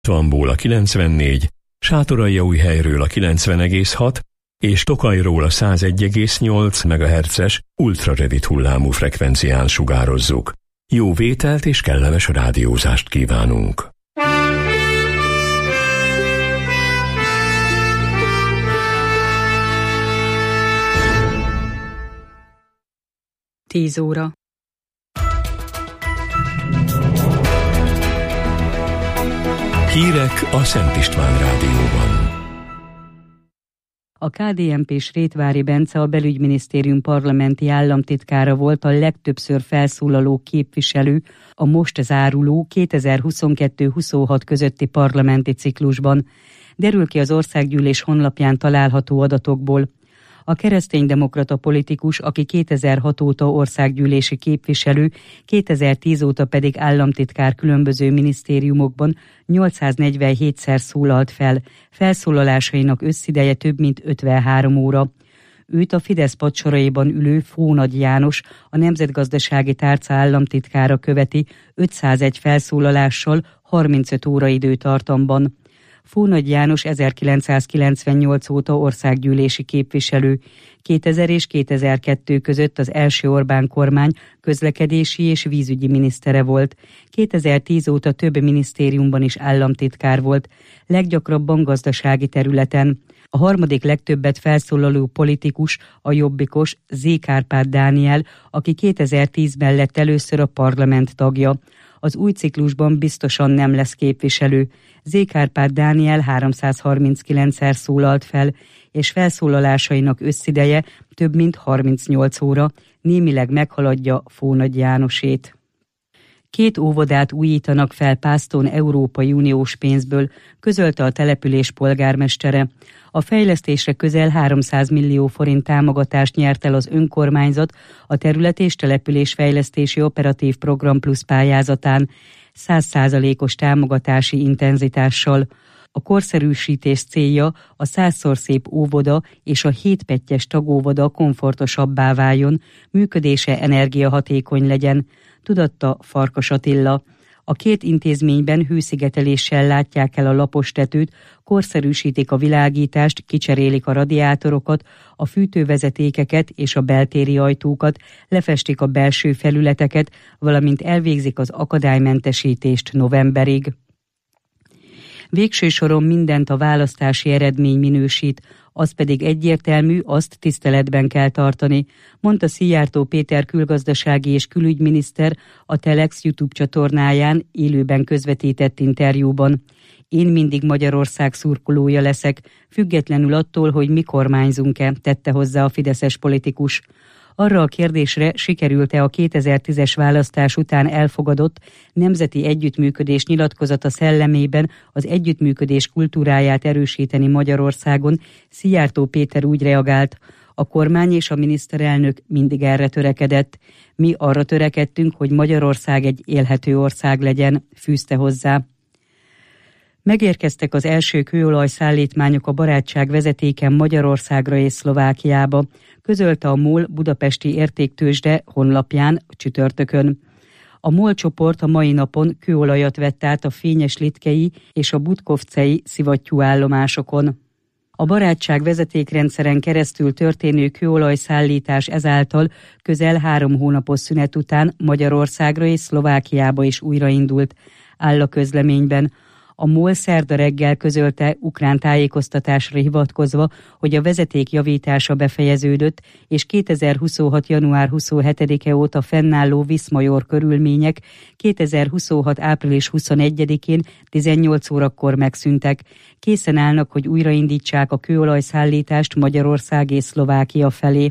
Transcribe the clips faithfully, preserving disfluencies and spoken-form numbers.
Vanból a kilencvennégy, Sátoraljaújhelyről a kilencven egész hat és Tokajról a száz egy egész nyolc megahertzes ultrarövid hullámú frekvencián sugározzuk. Jó vételt és kellemes rádiózást kívánunk! Tíz óra. Hírek a Szent István Rádióban. A ká dé en pés Rétvári Bence, a belügyminisztérium parlamenti államtitkára volt a legtöbbször felszólaló képviselő a most záruló kétezer-huszonkettő huszonhat közötti parlamenti ciklusban. Derül ki az Országgyűlés honlapján található adatokból. A kereszténydemokrata politikus, aki kétezer-hat óta országgyűlési képviselő, kétezer-tíz óta pedig államtitkár különböző minisztériumokban nyolcszáznegyvenhétszer szólalt fel, felszólalásainak összideje több mint ötvenhárom óra. Őt a Fidesz padsoraiban ülő Fónagy János, a Nemzetgazdasági Tárca államtitkára követi ötszázegy felszólalással harmincöt óra időtartamban. Fónagy János ezerkilencszázkilencvennyolc óta országgyűlési képviselő. kétezer és kétezer-kettő között az első Orbán kormány közlekedési és vízügyi minisztere volt. kétezer-tíz óta több minisztériumban is államtitkár volt, leggyakrabban gazdasági területen. A harmadik legtöbbet felszólaló politikus, a jobbikos Zé. Kárpát Dániel, aki kétezer-tízben lett először a parlament tagja. Az új ciklusban biztosan nem lesz képviselő. Zé. Kárpát Dániel háromszázharminckilencszer szólalt fel, és felszólalásainak összideje több mint harmincnyolc óra, némileg meghaladja Fónagy Jánosét. Két óvodát újítanak fel Pászton Európai Uniós pénzből, közölte a település polgármestere. A fejlesztésre közel háromszáz millió forint támogatást nyert el az önkormányzat a terület és településfejlesztési operatív program plusz pályázatán, száz százalékos támogatási intenzitással. A korszerűsítés célja a százszor szép óvoda és a hétpettyes tagóvoda komfortosabbá váljon, működése energiahatékony legyen, tudatta Farkas Attila. A két intézményben hőszigeteléssel látják el a lapos tetőt, korszerűsítik a világítást, kicserélik a radiátorokat, a fűtővezetékeket és a beltéri ajtókat, lefestik a belső felületeket, valamint elvégzik az akadálymentesítést novemberig. Végső soron mindent a választási eredmény minősít, az pedig egyértelmű, azt tiszteletben kell tartani, mondta Szijjártó Péter külgazdasági és külügyminiszter a Telex YouTube csatornáján élőben közvetített interjúban. Én mindig Magyarország szurkolója leszek, függetlenül attól, hogy mi kormányzunk-e, tette hozzá a fideszes politikus. Arra a kérdésre, sikerült-e a kétezer-tízes választás után elfogadott nemzeti együttműködés nyilatkozata szellemében az együttműködés kultúráját erősíteni Magyarországon, Szijjártó Péter úgy reagált: a kormány és a miniszterelnök mindig erre törekedett. Mi arra törekedtünk, hogy Magyarország egy élhető ország legyen, fűzte hozzá. Megérkeztek az első kőolaj-szállítmányok a Barátság vezetéken Magyarországra és Szlovákiába, közölte a MOL budapesti értéktőzsde honlapján csütörtökön. A MOL csoport a mai napon kőolajat vett át a Fényes-Litkei és a Butkovcei szivattyúállomásokon. A Barátság vezetékrendszeren keresztül történő kőolajszállítás ezáltal közel három hónapos szünet után Magyarországra és Szlovákiába is újraindult, áll a közleményben. A MOL szerda reggel közölte ukrán tájékoztatásra hivatkozva, hogy a vezeték javítása befejeződött, és kétezer-huszonhat. január huszonhetedike óta fennálló Viszmajor körülmények kétezer-huszonhat. április huszonegyedikén tizennyolc órakor megszűntek. Készen állnak, hogy újraindítsák a kőolajszállítást Magyarország és Szlovákia felé.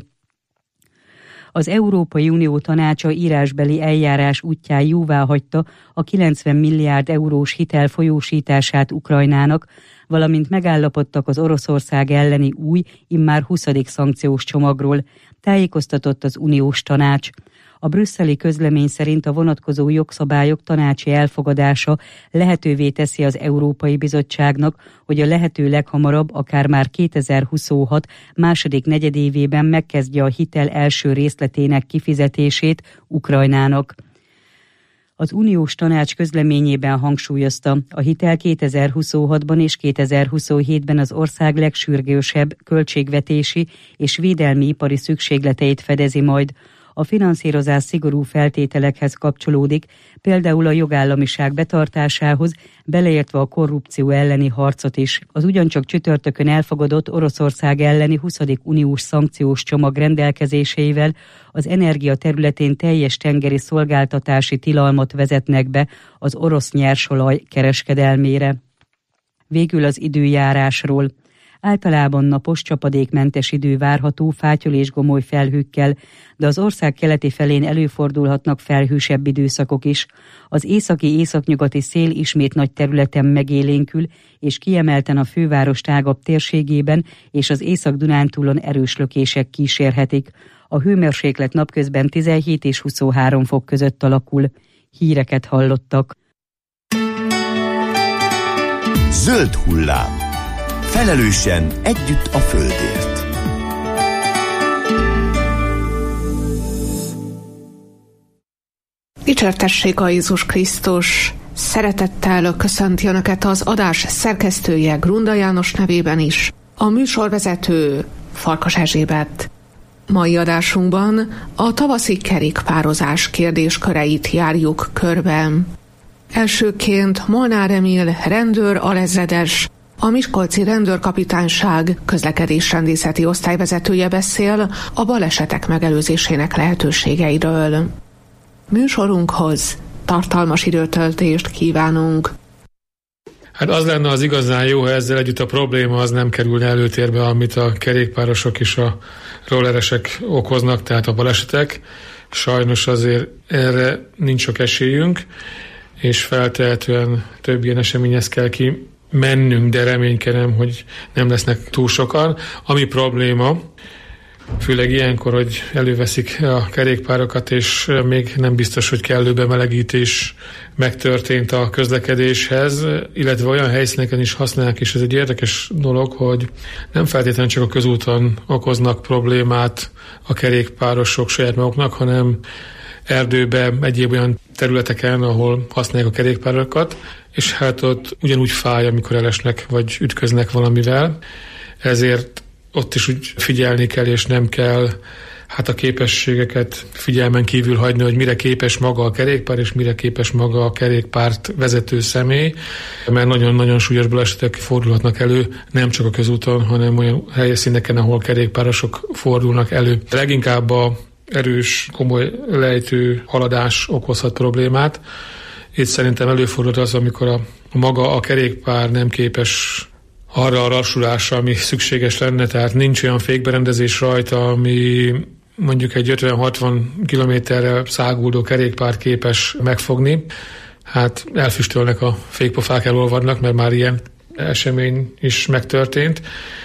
Az Európai Unió Tanácsa írásbeli eljárás útján jóváhagyta a kilencven milliárd eurós hitel folyósítását Ukrajnának, valamint megállapodtak az Oroszország elleni új, immár huszadik szankciós csomagról, tájékoztatott az Uniós Tanács. A brüsszeli közlemény szerint a vonatkozó jogszabályok tanácsi elfogadása lehetővé teszi az Európai Bizottságnak, hogy a lehető leghamarabb, akár már kétezer-huszonhat második negyedévében megkezdje a hitel első részletének kifizetését Ukrajnának. Az uniós tanács közleményében hangsúlyozta, a hitel kétezer-huszonhatban és kétezer-huszonhétben az ország legsürgősebb költségvetési és védelmi ipari szükségleteit fedezi majd. A finanszírozás szigorú feltételekhez kapcsolódik, például a jogállamiság betartásához, beleértve a korrupció elleni harcot is. Az ugyancsak csütörtökön elfogadott Oroszország elleni huszadik uniós szankciós csomag rendelkezéseivel az energia területén teljes tengeri szolgáltatási tilalmat vezetnek be az orosz nyersolaj kereskedelmére. Végül az időjárásról. Általában napos, csapadékmentes idő várható fátyol és gomoly felhőkkel, de az ország keleti felén előfordulhatnak felhősebb időszakok is. Az északi északnyugati szél ismét nagy területen megélénkül, és kiemelten a főváros tágabb térségében és az Észak-Dunántúlon erős lökések kísérhetik. A hőmérséklet napközben tizenhét és huszonhárom fok között alakul. Híreket hallottak. Zöld hullám. Felelősen együtt a földért. Dicsértessék a Jézus Krisztus! Szeretettel köszönti Önöket az adás szerkesztője Grunda János nevében is, a műsorvezető Farkas Erzsébet. Mai adásunkban a tavaszi kerékpározás kérdésköreit járjuk körbe. Elsőként Molnár Emil rendőr alezredes, a Miskolci Rendőrkapitányság közlekedésrendészeti osztályvezetője beszél a balesetek megelőzésének lehetőségeiről. Műsorunkhoz tartalmas időtöltést kívánunk. Hát az lenne az igazán jó, ha ezzel együtt a probléma az nem kerülne előtérbe, amit a kerékpárosok és a rolleresek okoznak, tehát a balesetek. Sajnos azért erre nincs sok esélyünk, és feltehetően több ilyen eseményhez kell ki mennünk, de reménykedem, hogy nem lesznek túl sokan. Ami probléma, főleg ilyenkor, hogy előveszik a kerékpárokat, és még nem biztos, hogy kellő bemelegítés megtörtént a közlekedéshez, illetve olyan helyszíneken is használják, és ez egy érdekes dolog, hogy nem feltétlenül csak a közúton okoznak problémát a kerékpárosok saját maguknak, hanem erdőbe, egyéb olyan területeken, ahol használják a kerékpárokat, és hát ott ugyanúgy fáj, amikor elesnek, vagy ütköznek valamivel. Ezért ott is úgy figyelni kell, és nem kell hát a képességeket figyelmen kívül hagyni, hogy mire képes maga a kerékpár, és mire képes maga a kerékpárt vezető személy, mert nagyon-nagyon súlyos balesetek fordulhatnak elő, nem csak a közúton, hanem olyan helyszíneken, ahol kerékpárosok fordulnak elő. Leginkább a erős, komoly lejtő haladás okozhat problémát. Itt szerintem előfordul az, amikor a, a maga a kerékpár nem képes arra a lassulásra, ami szükséges lenne, tehát nincs olyan fékberendezés rajta, ami mondjuk egy ötven-hatvan kilométerre száguldó kerékpárt képes megfogni. Hát elfüstölnek a fékpofák, elolvadnak, mert már ilyen esemény is megtörtént,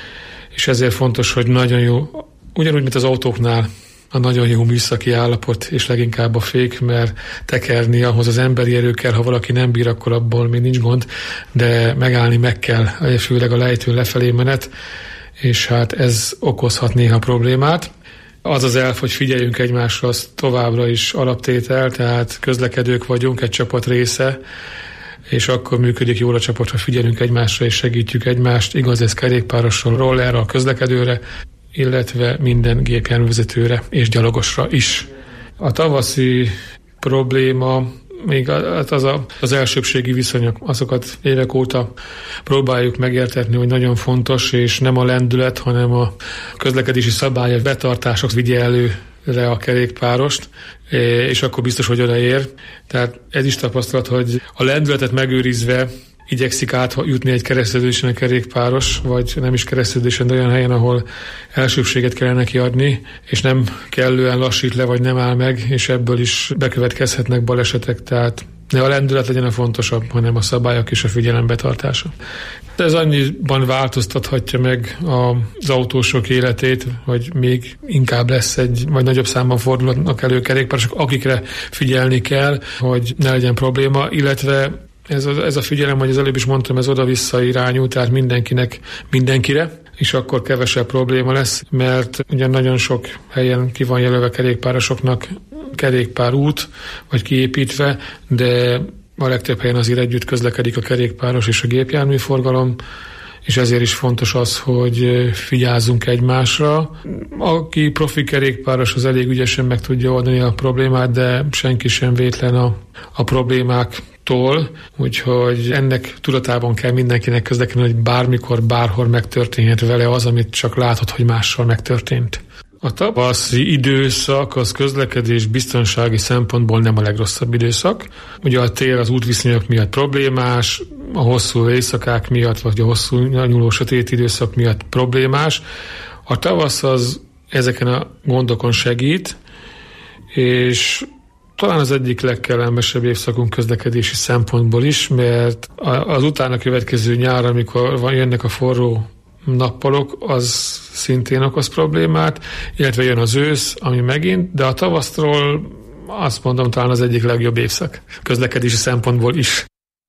és ezért fontos, hogy nagyon jó, ugyanúgy, mint az autóknál, a nagyon jó műszaki állapot, és leginkább a fék, mert tekerni ahhoz az emberi erő kell, ha valaki nem bír, akkor abból még nincs gond, de megállni meg kell, főleg a lejtőn lefelé menet, és hát ez okozhat néha problémát. Az az elv, hogy figyeljünk egymásra, az továbbra is alaptétel, tehát közlekedők vagyunk, egy csapat része, és akkor működik jól a csapat, ha figyelünk egymásra és segítjük egymást, igaz ez kerékpárosról, rollerre, a közlekedőre, illetve minden gépjárművezetőre és gyalogosra is. A tavaszi probléma, még az, a, az elsőbbségi viszonyok, azokat évek óta próbáljuk megértetni, hogy nagyon fontos, és nem a lendület, hanem a közlekedési szabályok betartások vigye előre a kerékpárost, és akkor biztos, hogy odaér. Tehát ez is tapasztalat, hogy a lendületet megőrizve igyekszik átjutni egy kereszteződésen a kerékpáros, vagy nem is kereszteződésen, de olyan helyen, ahol elsőbséget kellene neki adni, és nem kellően lassít le, vagy nem áll meg, és ebből is bekövetkezhetnek balesetek, tehát ne a lendület legyen a fontosabb, hanem a szabályok és a figyelem betartása. Ez annyiban változtathatja meg az autósok életét, hogy még inkább lesz egy, vagy nagyobb számban fordulnak elő kerékpárosok, akikre figyelni kell, hogy ne legyen probléma, illetve Ez a, ez a figyelem, hogy az előbb is mondtam, ez oda-vissza irányú, tehát mindenkinek, mindenkire, és akkor kevesebb probléma lesz, mert ugye nagyon sok helyen ki van jelölve kerékpárosoknak kerékpár út, vagy kiépítve, de a legtöbb helyen azért együtt közlekedik a kerékpáros és a gépjárműforgalom, és ezért is fontos az, hogy figyázzunk egymásra. Aki profi kerékpáros, az elég ügyesen meg tudja oldani a problémát, de senki sem vétlen a, a problémáktól, úgyhogy ennek tudatában kell mindenkinek közlekedni, hogy bármikor, bárhol megtörténhet vele az, amit csak látod, hogy mással megtörtént. A tavaszi időszak az közlekedés biztonsági szempontból nem a legrosszabb időszak. Ugye a tél az útviszonyok miatt problémás, a hosszú éjszakák miatt, vagy a hosszú nyúló sötét időszak miatt problémás. A tavasz az ezeken a gondokon segít, és talán az egyik legkellemesebb évszakunk közlekedési szempontból is, mert az utána következő nyár, amikor jönnek a forró nappalok, az szintén okoz problémát, illetve jön az ősz, ami megint, de a tavasztról azt mondom, talán az egyik legjobb évszak közlekedési szempontból is.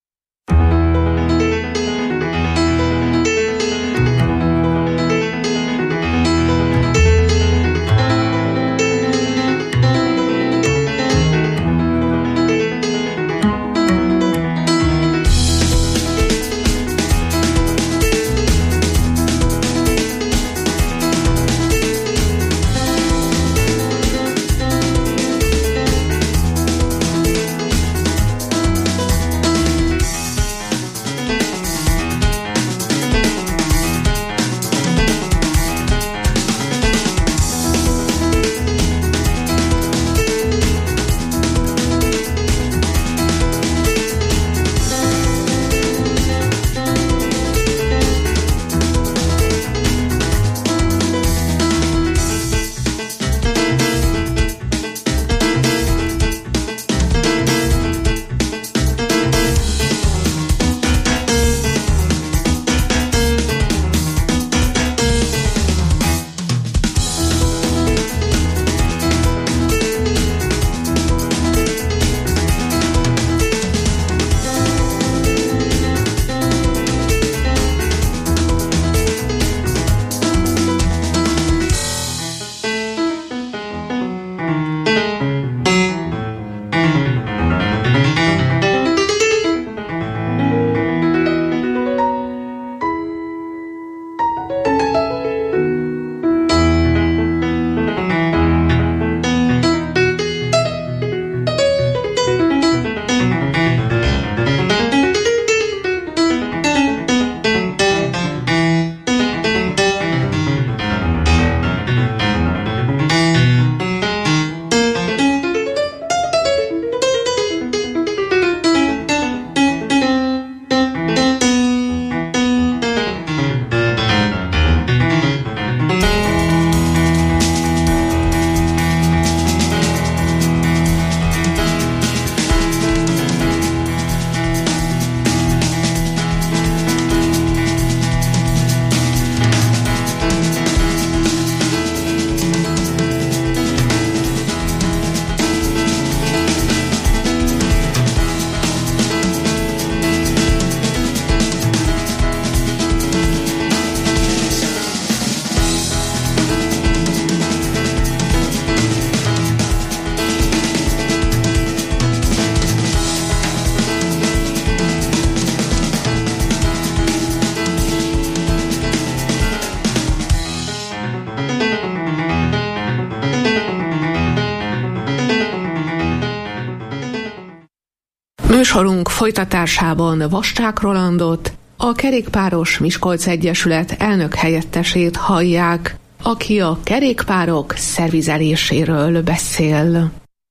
Műsorunk folytatásában Vassák Rolandot, a Kerékpáros Miskolc Egyesület elnök helyettesét hallják, aki a kerékpárok szervizeléséről beszél.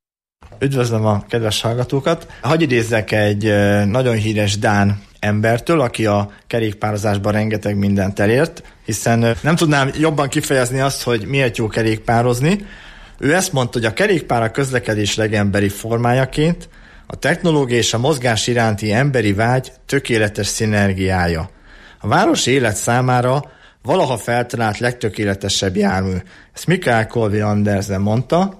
Üdvözlöm a kedves hallgatókat! Hadd idézzek egy nagyon híres dán embertől, aki a kerékpározásban rengeteg mindent elért, hiszen nem tudnám jobban kifejezni azt, hogy miért jó kerékpározni. Ő ezt mondta, hogy a kerékpár a közlekedés legemberi formájaként a technológia és a mozgás iránti emberi vágy tökéletes szinergiája. A városi élet számára valaha feltalált legtökéletesebb jármű. Ezt Mikael Colby Andersen mondta,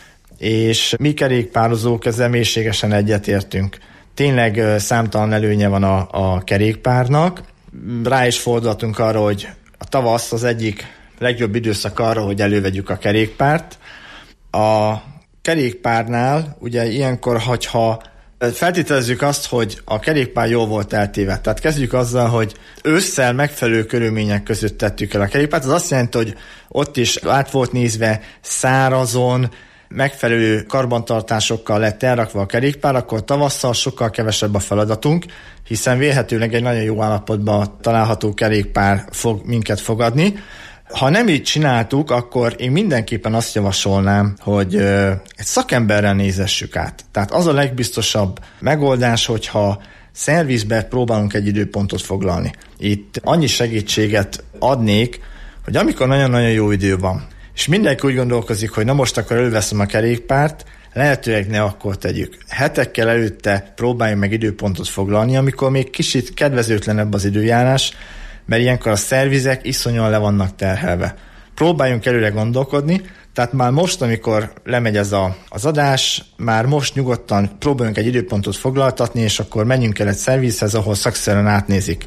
és mi kerékpározók ezzel mélységesen egyetértünk. Tényleg számtalan előnye van a, a kerékpárnak. Rá is fordultunk arra, hogy a tavasz az egyik legjobb időszak arra, hogy elővegyük a kerékpárt. A kerékpárnál ugye ilyenkor, hogyha feltételezzük azt, hogy a kerékpár jól volt eltéve. Tehát kezdjük azzal, hogy ősszel megfelelő körülmények között tettük el a kerékpárt. Az azt jelenti, hogy ott is át volt nézve szárazon, megfelelő karbantartásokkal lett elrakva a kerékpár, akkor tavasszal sokkal kevesebb a feladatunk, hiszen vélhetőleg egy nagyon jó állapotban található kerékpár fog minket fogadni. Ha nem így csináltuk, akkor én mindenképpen azt javasolnám, hogy egy szakemberrel nézessük át. Tehát az a legbiztosabb megoldás, hogyha szervizbe próbálunk egy időpontot foglalni. Itt annyi segítséget adnék, hogy amikor nagyon-nagyon jó idő van, és mindenki úgy gondolkozik, hogy na most akkor előveszem a kerékpárt, lehetőleg ne akkor tegyük. Hetekkel előtte próbáljunk meg időpontot foglalni, amikor még kicsit kedvezőtlenebb az időjárás, mert ilyenkor a szervizek iszonyan le vannak terhelve. Próbáljunk előre gondolkodni, tehát már most, amikor lemegy ez a, az adás, már most nyugodtan próbáljunk egy időpontot foglaltatni, és akkor menjünk el egy szervizhez, ahol szakszerűen átnézik.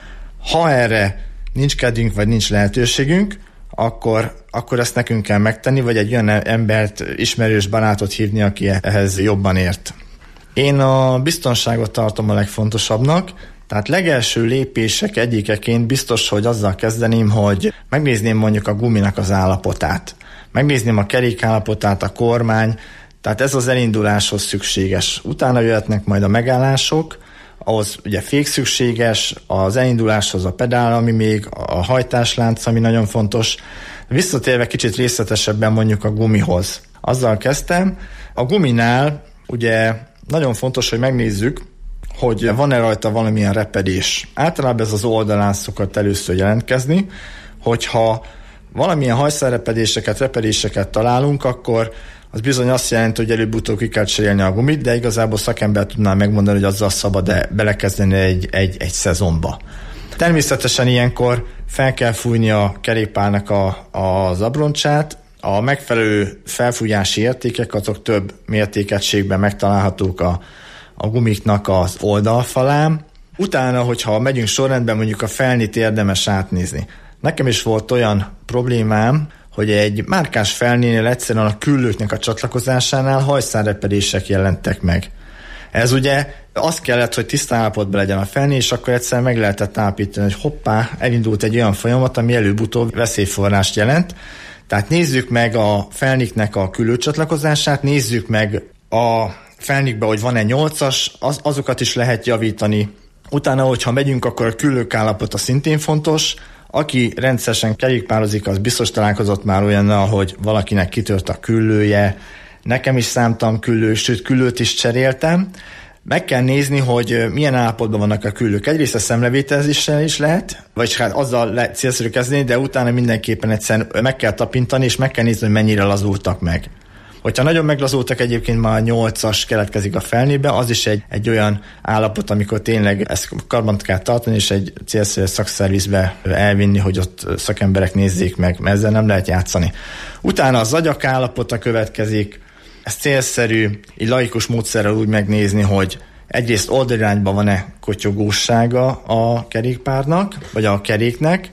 Ha erre nincs kedvünk, vagy nincs lehetőségünk, akkor, akkor ezt nekünk kell megtenni, vagy egy olyan embert, ismerős barátot hívni, aki ehhez jobban ért. Én a biztonságot tartom a legfontosabbnak, tehát legelső lépések egyikeként biztos, hogy azzal kezdeném, hogy megnézném mondjuk a guminak az állapotát. Megnézném a kerék állapotát, a kormány, tehát ez az elinduláshoz szükséges. Utána jöhetnek majd a megállások, ahhoz ugye fék szükséges, az elinduláshoz a pedál, ami még, a hajtáslánc, ami nagyon fontos. Visszatérve kicsit részletesebben mondjuk a gumihoz. Azzal kezdtem, a guminál ugye nagyon fontos, hogy megnézzük, hogy van-e rajta valamilyen repedés. Általában ez az oldalán szokott először jelentkezni, hogyha valamilyen hajszálrepedéseket, repedéseket találunk, akkor az bizony azt jelenti, hogy előbb-utóbb ki kell cserélni a gumit, de igazából szakember tudná megmondani, hogy azzal szabad-e belekezdeni egy, egy, egy szezonba. Természetesen ilyenkor fel kell fújni a kerékpárnak a, az abroncsát, a megfelelő felfújási értékek, azok több mértékegységben megtalálhatók a, a gumiknak az oldalfalán. Utána, hogyha megyünk sorrendben, mondjuk a felnit érdemes átnézni. Nekem is volt olyan problémám, hogy egy márkás felnénél egyszerűen a küllőknek a csatlakozásánál hajszálrepedések jelentek meg. Ez ugye az kellett, hogy tiszta állapotban legyen a felné, és akkor egyszerűen meg lehetett állapítani, hogy hoppá, elindult egy olyan folyamat, ami előbb-utóbb veszélyforrást jelent. Tehát nézzük meg a felniknek a küllőcsatlakozását, nézzük meg a felnikbe, hogy van-e nyolcas, az, azokat is lehet javítani. Utána, hogyha megyünk, akkor a küllők állapota szintén fontos. Aki rendszeresen kerékpározik, az biztos találkozott már olyannal, hogy valakinek kitört a küllője. Nekem is számtam küllő, sőt küllőt is cseréltem. Meg kell nézni, hogy milyen állapotban vannak a küllők. Egyrészt a szemlevételezéssel is lehet, vagyis hát azzal lehet célszerű kezdeni, de utána mindenképpen egyszer meg kell tapintani, és meg kell nézni, hogy mennyire lazultak meg. Hogyha nagyon meglazultak, egyébként már nyolcas keletkezik a felnébe, az is egy, egy olyan állapot, amikor tényleg ezt karban kell tartani, és egy célszerű szakszervizbe elvinni, hogy ott szakemberek nézzék meg, mert ezzel nem lehet játszani. Utána az agyak állapota következik, ez célszerű, így laikus módszerrel úgy megnézni, hogy egyrészt oldalirányban van-e kotyogósága a kerékpárnak, vagy a keréknek.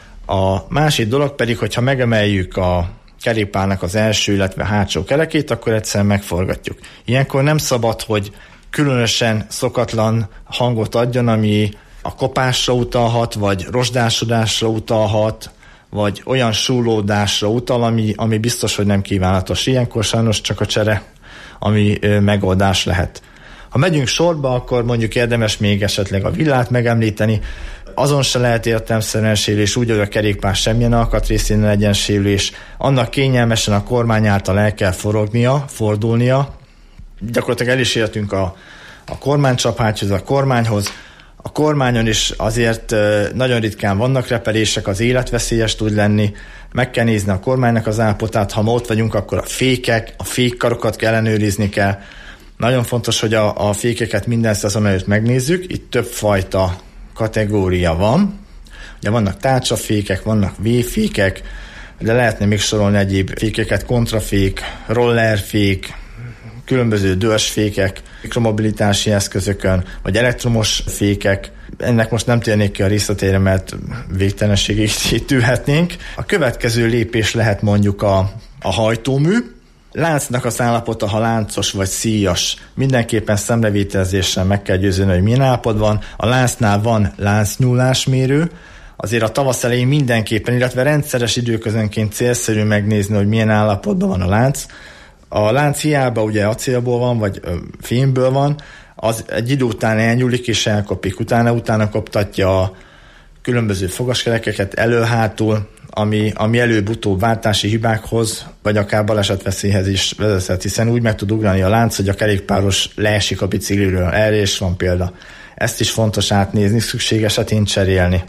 A másik dolog pedig, hogyha megemeljük a kerékpárnak az első, illetve hátsó kerekét, akkor egyszerűen megforgatjuk. Ilyenkor nem szabad, hogy különösen szokatlan hangot adjon, ami a kopásra utalhat, vagy rozsdásodásra utalhat, vagy olyan súlódásra utal, ami, ami biztos, hogy nem kívánatos. Ilyenkor sajnos csak a csere, ami ö, megoldás lehet. Ha megyünk sorba, akkor mondjuk érdemes még esetleg a villát megemlíteni. Azon se lehet értelemszerűen sérülés, úgy, hogy a kerékpár semmilyen alkatrészén ne legyen sérülés. Annak kényelmesen a kormány által el kell forognia, fordulnia. Gyakorlatilag el is értünk a, a kormánycsapágyhoz, a kormányhoz. A kormányon is azért nagyon ritkán vannak repedések, az életveszélyes tud lenni. Meg kell nézni a kormánynak az állapotát, ha ma ott vagyunk, akkor a fékek, a fékkarokat ellenőrizni kell. Nagyon fontos, hogy a, a fékeket minden szezon előtt megnézzük. Itt több fajta kategória van. Ugye vannak tárcsafékek, vannak V-fékek, de lehetne még sorolni egyéb fékeket, kontrafék, rollerfék, különböző dörzsfékek, mikromobilitási eszközökön, vagy elektromos fékek. Ennek most nem térnék ki a részletére, mert végtelenségig itt ülhetnénk. A következő lépés lehet mondjuk a, a hajtómű. láncnak az állapota, ha láncos vagy szíjas, mindenképpen szemrevételezéssel meg kell győzni, hogy milyen állapotban van. A láncnál van láncnyúlásmérő, azért a tavasz elején mindenképpen, illetve rendszeres időközönként célszerű megnézni, hogy milyen állapotban van a lánc. A lánc hiába ugye acélból van, vagy fémből van, az egy idő után elnyúlik és elkopik. Utána, utána koptatja a különböző fogaskerekeket elő-hátul, ami, ami előbb-utóbb váltási hibákhoz, vagy akár balesetveszélyhez is vezethet, hiszen úgy meg tud ugrani a lánc, hogy a kerékpáros leesik a bicikliről. Erre is van példa. Ezt is fontos átnézni, szükség esetén cserélni.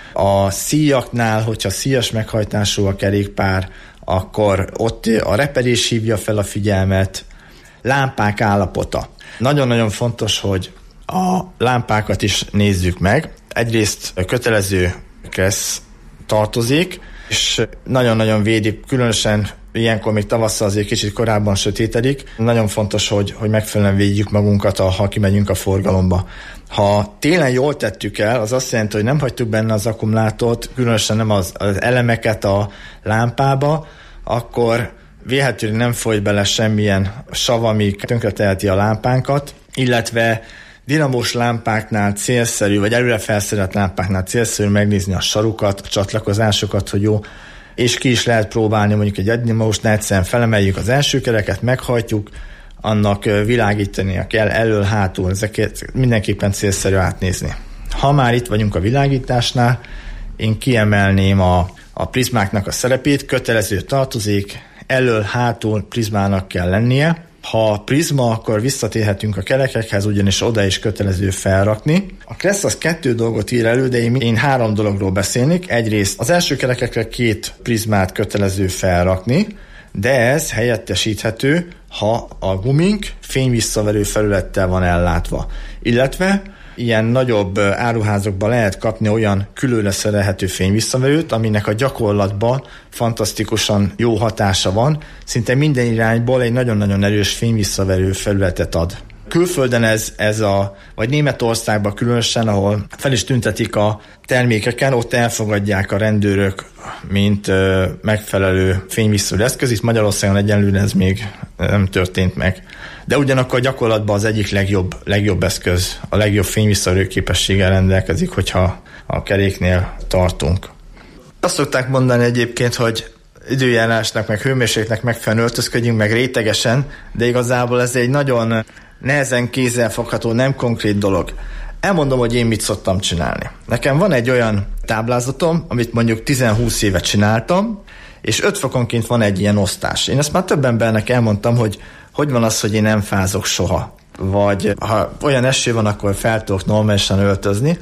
A szíjaknál, hogyha szíjas meghajtású a kerékpár, akkor ott a repedés hívja fel a figyelmet, lámpák állapota. Nagyon-nagyon fontos, hogy a lámpákat is nézzük meg. Egyrészt kötelező kressz tartozik, és nagyon-nagyon védi, különösen ilyenkor még tavasszal azért kicsit korábban sötétedik. Nagyon fontos, hogy, hogy megfelelően védjük magunkat, ha kimegyünk a forgalomba. Ha télen jól tettük el, az azt jelenti, hogy nem hagytuk benne az akkumulátort, különösen nem az, az elemeket a lámpába, akkor vélhetően nem folyt bele semmilyen sav, ami tönkreteheti a lámpánkat, illetve dinamós lámpáknál célszerű, vagy előre felszerelt lámpáknál célszerű megnézni a sarukat, a csatlakozásokat, hogy jó, és ki is lehet próbálni mondjuk egy egydinamósnál, egyszerűen felemeljük az első kereket, meghajtjuk, annak világítania kell elől-hátul, ezeket mindenképpen célszerű átnézni. Ha már itt vagyunk a világításnál, én kiemelném a, a prizmáknak a szerepét, kötelező tartozik, elől-hátul prizmának kell lennie. Ha prizma, akkor visszatérhetünk a kerekekhez, ugyanis oda is kötelező felrakni. A Kressz az kettő dolgot ír elő, de én, én három dologról beszélnék. Egyrészt az első kerekekre két prizmát kötelező felrakni, de ez helyettesíthető, ha a gumink fényvisszaverő felülettel van ellátva. Illetve ilyen nagyobb áruházakban lehet kapni olyan külőre szerelhető fényvisszaverőt, aminek a gyakorlatban fantasztikusan jó hatása van, szinte minden irányból egy nagyon-nagyon erős fényvisszaverő felületet ad. Külföldön ez, ez a, vagy Németországban különösen, ahol fel is tüntetik a termékeken, ott elfogadják a rendőrök, mint ö, megfelelő fényvisszaverő eszköz. Itt Magyarországon egyenlőre ez még nem történt meg. De ugyanakkor gyakorlatban az egyik legjobb, legjobb eszköz, a legjobb fényvisszaverő képességgel rendelkezik, hogyha a keréknél tartunk. Azt szokták mondani egyébként, hogy időjárásnak, meg hőmérsékletnek megfelelően öltözködjünk, meg rétegesen, de igazából ez egy nagyon nehezen kézzelfogható, nem konkrét dolog. Elmondom, hogy én mit szoktam csinálni. Nekem van egy olyan táblázatom, amit mondjuk tíz-húsz évet csináltam, és öt fokonként van egy ilyen osztás. Én ezt már több embernek elmondtam, hogy hogy van az, hogy én nem fázok soha. Vagy ha olyan eső van, akkor fel tudok normálisan öltözni,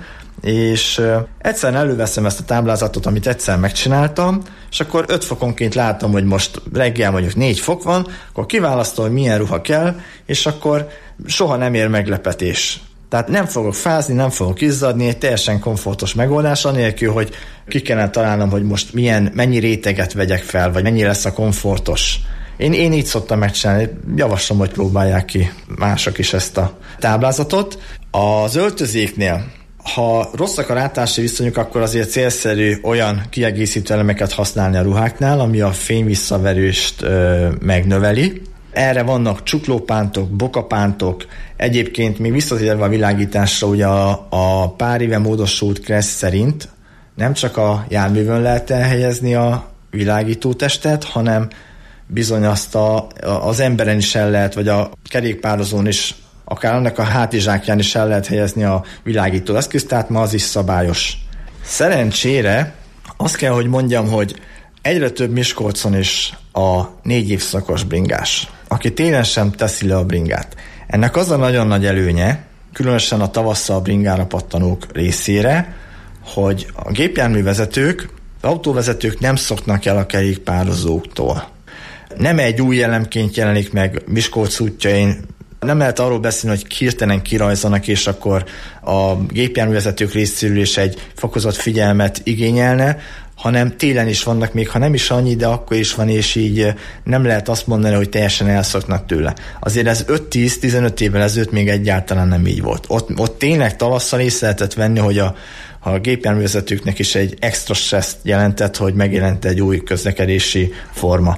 és uh, egyszerűen előveszem ezt a táblázatot, amit egyszer megcsináltam, és akkor öt fokonként látom, hogy most reggel mondjuk négy fok van, akkor kiválasztom, hogy milyen ruha kell, és akkor soha nem ér meglepetés. Tehát nem fogok fázni, nem fogok izzadni, egy teljesen komfortos megoldás, anélkül, hogy ki kellene találnom, hogy most milyen, mennyi réteget vegyek fel, vagy mennyi lesz a komfortos. Én, én így szoktam megcsinálni, javaslom, hogy próbálják ki mások is ezt a táblázatot. Az öltözéknél, ha rosszak a rátási viszonyok, akkor azért célszerű olyan kiegészítő elemeket használni a ruháknál, ami a fényvisszaverést ö, megnöveli. Erre vannak csuklópántok, bokapántok, egyébként még visszatérve a világításra, ugye a, a pár éve módosult Kressz szerint nem csak a járművön lehet elhelyezni a világítótestet, hanem bizony azt a, az emberen is el lehet, vagy a kerékpározón is, akár annak a hátizsákján is el lehet helyezni a világító eszközt, tehát ma az is szabályos. Szerencsére azt kell, hogy mondjam, hogy egyre több Miskolcon is a négy évszakos bringás, aki télen sem teszi le a bringát. Ennek az a nagyon nagy előnye, különösen a tavasszal bringára pattanók részére, hogy a gépjárművezetők, az autóvezetők nem szoknak el a kerékpározóktól. Nem egy új elemként jelenik meg Miskolc útjain, nem lehet arról beszélni, hogy hirtelen kirajzanak, és akkor a gépjárművezetők részéről is egy fokozott figyelmet igényelne, hanem télen is vannak, még ha nem is annyi, de akkor is van, és így nem lehet azt mondani, hogy teljesen elszoknak tőle. Azért ez öt-tíz-tizenöt évvel ezelőtt még egyáltalán nem így volt. Ott, ott tényleg tavasszal észre lehetett venni, hogy a, a gépjárművezetőknek is egy extra stresszt jelentett, hogy megjelent egy új közlekedési forma.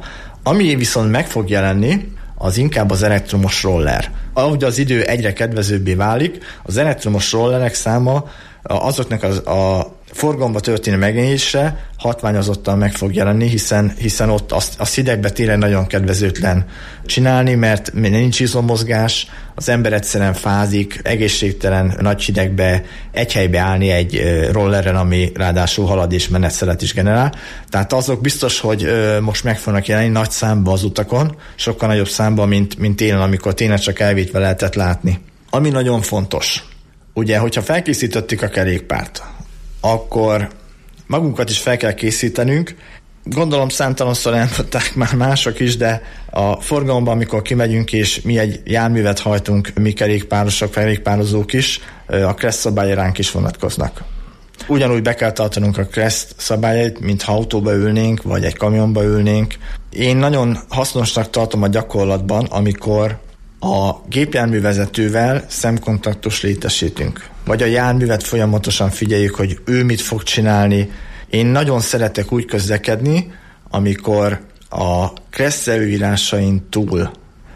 Ami viszont meg fog jelenni, az inkább az elektromos roller. Ahogy az idő egyre kedvezőbbé válik, az elektromos rollerek száma azoknak az, a forgalomba történő megjelenése hatványozottan meg fog jelenni, hiszen, hiszen ott azt, a hidegbe tényleg nagyon kedvezőtlen csinálni, mert nincs izommozgás, az ember egyszerűen fázik, egészségtelen nagy hidegbe egy helybe állni egy rolleren, ami ráadásul halad és menetszelet is generál. Tehát azok biztos, hogy most meg fognak jelenni nagy számban az utakon, sokkal nagyobb számban, mint, mint télen, amikor tényleg csak elvétve lehetett látni. Ami nagyon fontos, ugye, hogyha felkészítettük a kerékpárt, akkor magunkat is fel kell készítenünk. Gondolom számtalanszor elmondták már mások is, de a forgalomban, amikor kimegyünk és mi egy járművet hajtunk, mi kerékpárosok, kerékpározók is, a Kressz szabályai ránk is vonatkoznak. Ugyanúgy be kell tartanunk a Kressz szabályait, mintha autóba ülnénk, vagy egy kamionba ülnénk. Én nagyon hasznosnak tartom a gyakorlatban, amikor a gépjárművezetővel szemkontaktus létesítünk. Vagy a járművet folyamatosan figyeljük, hogy ő mit fog csinálni. Én nagyon szeretek úgy közlekedni, amikor a Kressz előírásain túl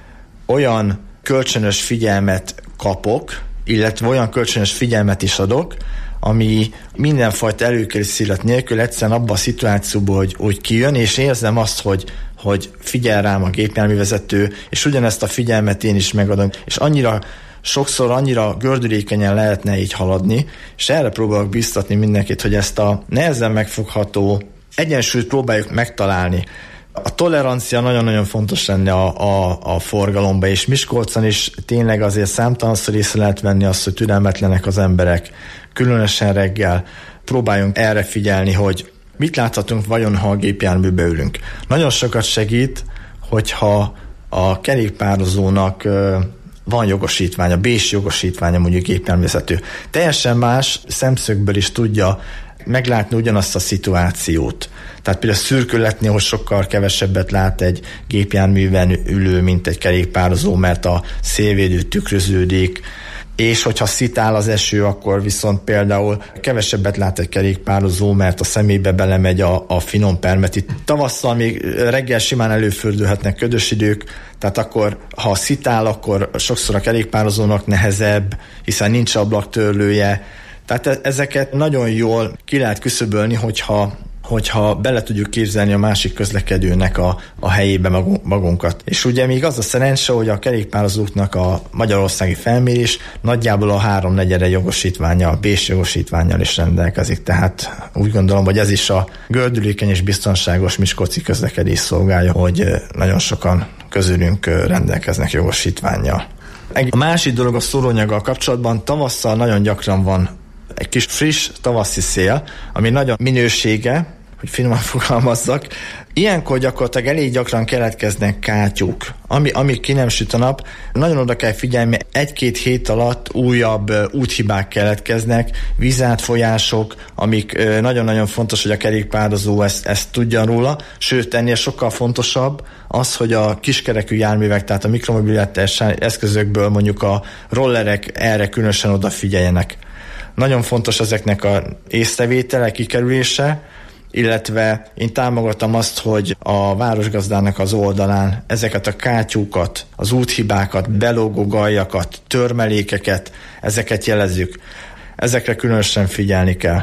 olyan kölcsönös figyelmet kapok, illetve olyan kölcsönös figyelmet is adok, ami mindenfajta előkészület nélkül egyszerűen abban a szituációban, hogy, hogy kijön, és érzem azt, hogy, hogy figyel rám a gépjárművezető, és ugyanezt a figyelmet én is megadom, és annyira sokszor annyira gördülékenyen lehetne így haladni, és erre próbálok biztatni mindenkit, hogy ezt a nehezen megfogható egyensúlyt próbáljuk megtalálni. A tolerancia nagyon-nagyon fontos lenne a, a, a forgalomba, és Miskolcon is tényleg azért számtalanszor észre lehet venni azt, hogy türelmetlenek az emberek, különösen reggel. Próbáljunk erre figyelni, hogy mit láthatunk vajon, ha a gépjárműbe ülünk. Nagyon sokat segít, hogyha a kerékpározónak van jogosítványa, bés jogosítványa, mondjuk gépjárművezető. Teljesen más szemszögből is tudja meglátni ugyanazt a szituációt. Tehát például szürkületnél, hogy sokkal kevesebbet lát egy gépjárműven ülő, mint egy kerékpározó, mert a szélvédő tükröződik, és hogyha szitál az eső, akkor viszont például kevesebbet lát egy kerékpározó, mert a szemébe belemegy a, a finom permetit. Tavasszal még reggel simán előfordulhatnak ködös idők, tehát akkor, ha szitál, akkor sokszor a kerékpározónak nehezebb, hiszen nincs ablaktörlője. Tehát ezeket nagyon jól ki lehet küszöbölni, hogyha hogyha bele tudjuk képzelni a másik közlekedőnek a, a helyébe magunkat. És ugye még az a szerencse, hogy a kerékpározóknak a magyarországi felmérés nagyjából a háromnegyede jogosítványa, a bés jogosítvánnyal is rendelkezik. Tehát úgy gondolom, hogy ez is a gördülékeny és biztonságos miskolci közlekedés szolgálja, hogy nagyon sokan közülünk rendelkeznek jogosítvánnyal. A másik dolog a szóróanyaggal kapcsolatban, tavasszal nagyon gyakran van egy kis friss tavaszi szél, ami nagyon minősége, hogy finoman fogalmazzak. Ilyenkor gyakorlatilag elég gyakran keletkeznek kátyúk, ami, ami ki nem süt a nap. Nagyon oda kell figyelni, mert egy-két hét alatt újabb úthibák keletkeznek, vízátfolyások, amik nagyon-nagyon fontos, hogy a kerékpározó ezt, ezt tudja róla. Sőt, ennél sokkal fontosabb az, hogy a kiskerekű járművek, tehát a mikromobilitási eszközökből mondjuk a rollerek erre különösen odafigyeljenek. Nagyon fontos ezeknek a észrevétele, kikerülése, illetve én támogatom azt, hogy a városgazdának az oldalán ezeket a kátyúkat, az úthibákat, belógó galjakat, törmelékeket, ezeket jelezzük. Ezekre különösen figyelni kell.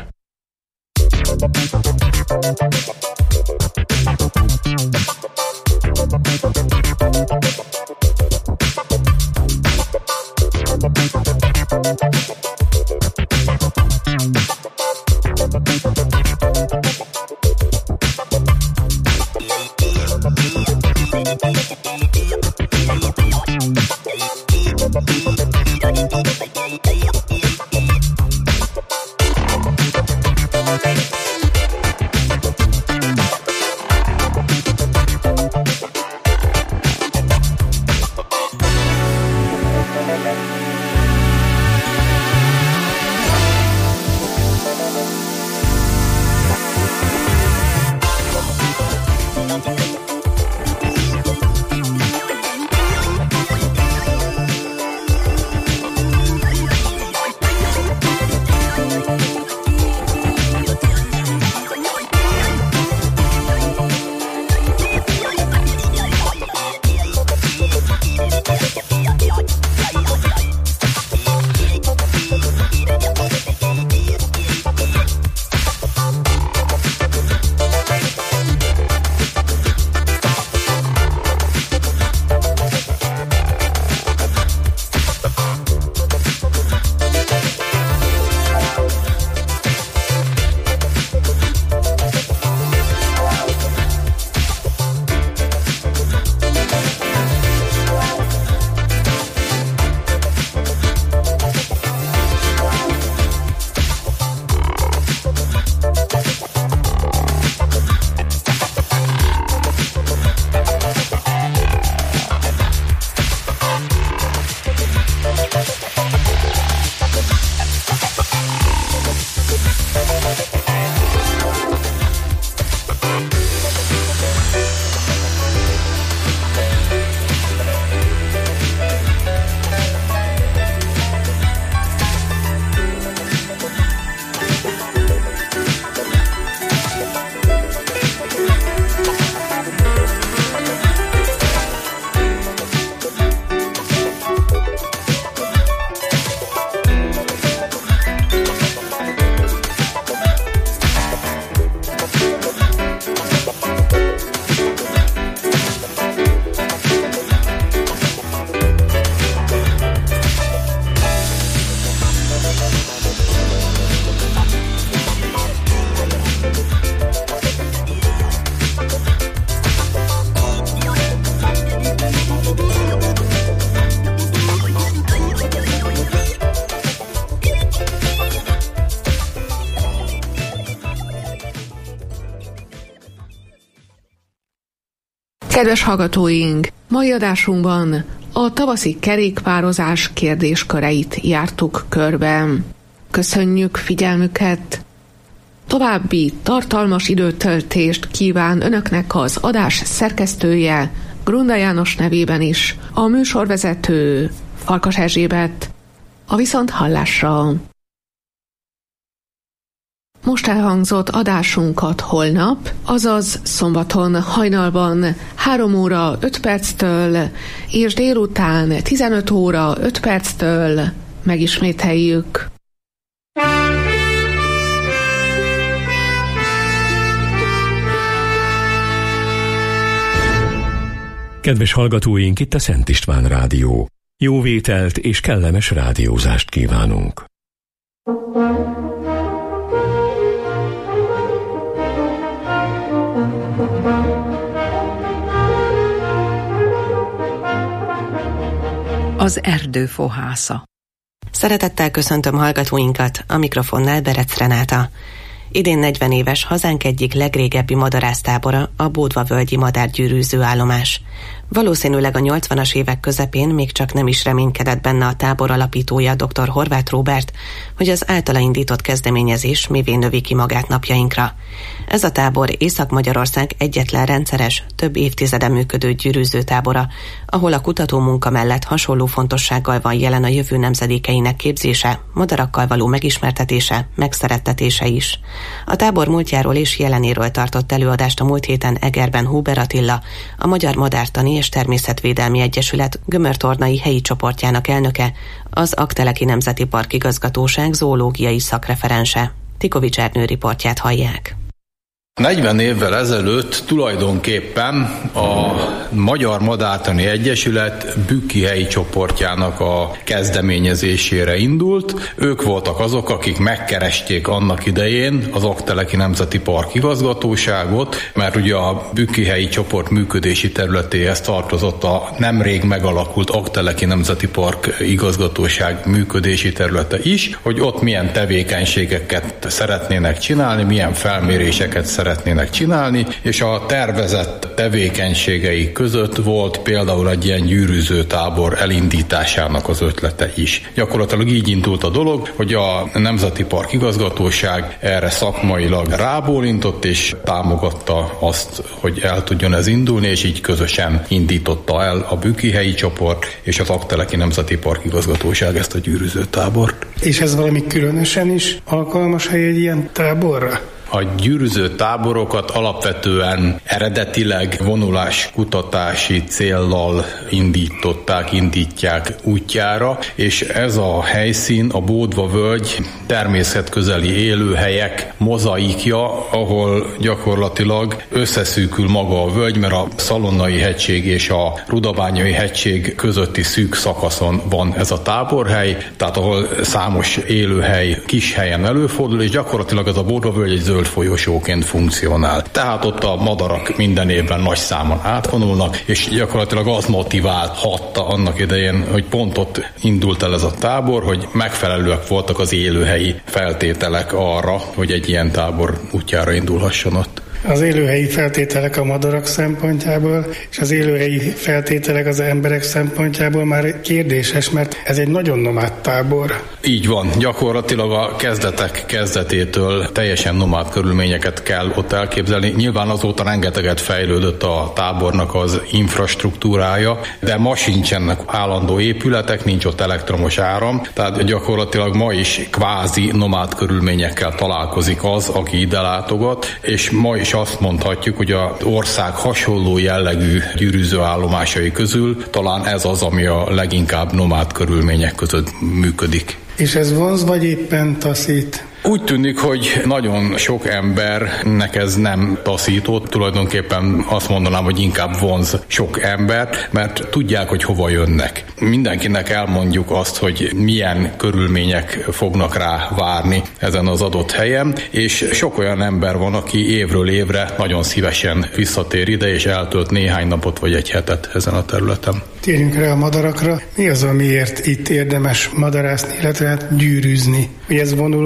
Kedves hallgatóink, mai adásunkban a tavaszi kerékpározás kérdésköreit jártuk körbe. Köszönjük figyelmüket! További tartalmas időtöltést kíván önöknek az adás szerkesztője, Grunda János nevében is, a műsorvezető Farkas Erzsébet. A viszonthallásra! Most elhangzott adásunkat holnap, azaz szombaton hajnalban három óra öt perctől és délután tizenöt óra öt perctől megismételjük. Kedves hallgatóink, itt a Szent István Rádió. Jó vételt és kellemes rádiózást kívánunk. Az erdő fohásza. Szeretettel köszöntöm hallgatóinkat, a mikrofonnál Berec Renáta. Idén negyven éves hazánk egyik legrégebbi madarásztábora, a Bódva-völgyi madárgyűrűző állomás. Valószínűleg a nyolcvanas évek közepén még csak nem is reménykedett benne a tábor alapítója, dr. Horváth Róbert, hogy az általa indított kezdeményezés mivé növi ki magát napjainkra. Ez a tábor Észak-Magyarország egyetlen rendszeres, több évtizede működő gyűrűzőtábora, ahol a kutatómunka mellett hasonló fontossággal van jelen a jövő nemzedékeinek képzése, madarakkal való megismertetése, megszerettetése is. A tábor múltjáról és jelenéről tartott előadást a múlt héten Egerben Huber Attila, a Magyar Madártani és Természetvédelmi Egyesület gömörtornai helyi csoportjának elnöke, az Aggteleki Nemzeti Park Igazgatóság zoológiai szakreferense. Tikovics Ernő riportját hallják. negyven évvel ezelőtt tulajdonképpen a Magyar Madártani Egyesület Bükki helyi csoportjának a kezdeményezésére indult. Ők voltak azok, akik megkeresték annak idején az Aggteleki Nemzeti Park igazgatóságot, mert ugye a Bükki helyi csoport működési területéhez tartozott a nemrég megalakult Aggteleki Nemzeti Park igazgatóság működési területe is, hogy ott milyen tevékenységeket szeretnének csinálni, milyen felméréseket szeretnének szeretnének csinálni, és a tervezett tevékenységei között volt például egy ilyen gyűrűző tábor elindításának az ötlete is. Gyakorlatilag így indult a dolog, hogy a Nemzeti Park Igazgatóság erre szakmailag rábólintott, és támogatta azt, hogy el tudjon ez indulni, és így közösen indította el a Bükki helyi csoport és az Aggteleki Nemzeti Park Igazgatóság ezt a gyűrűző tábort. És ez valami különösen is alkalmas hely egy ilyen táborra? A gyűrűző táborokat alapvetően eredetileg vonuláskutatási céllal indították, indítják útjára, és ez a helyszín, a Bódva-völgy természetközeli élőhelyek mozaikja, ahol gyakorlatilag összeszűkül maga a völgy, mert a Szalonnai hegység és a Rudabányai hegység közötti szűk szakaszon van ez a táborhely, tehát ahol számos élőhely kis helyen előfordul, és gyakorlatilag ez a Bódva-völgy egy zöld folyosóként funkcionál. Tehát ott a madarak minden évben nagy számon átvonulnak, és gyakorlatilag az motiválhatta annak idején, hogy pont ott indult el ez a tábor, hogy megfelelőek voltak az élőhelyi feltételek arra, hogy egy ilyen tábor útjára indulhasson ott. Az élőhelyi feltételek a madarak szempontjából, és az élőhelyi feltételek az emberek szempontjából már kérdéses, mert ez egy nagyon nomád tábor. Így van, gyakorlatilag a kezdetek kezdetétől teljesen nomád körülményeket kell ott elképzelni. Nyilván azóta rengeteget fejlődött a tábornak az infrastruktúrája, de ma sincsenek állandó épületek, nincs ott elektromos áram, tehát gyakorlatilag ma is kvázi nomád körülményekkel találkozik az, aki ide látogat, és ma is azt mondhatjuk, hogy az ország hasonló jellegű gyűrűzőállomásai közül talán ez az, ami a leginkább nomád körülmények között működik. És ez vonz, vagy éppen taszít? Úgy tűnik, hogy nagyon sok embernek ez nem taszított, tulajdonképpen azt mondanám, hogy inkább vonz sok embert, mert tudják, hogy hova jönnek. Mindenkinek elmondjuk azt, hogy milyen körülmények fognak rá várni ezen az adott helyen, és sok olyan ember van, aki évről évre nagyon szívesen visszatér ide, és eltölt néhány napot vagy egy hetet ezen a területen. Térjünk rá a madarakra. Mi az, amiért itt érdemes madarászni, illetve hát gyűrűzni? Hogy ez vonulótábor,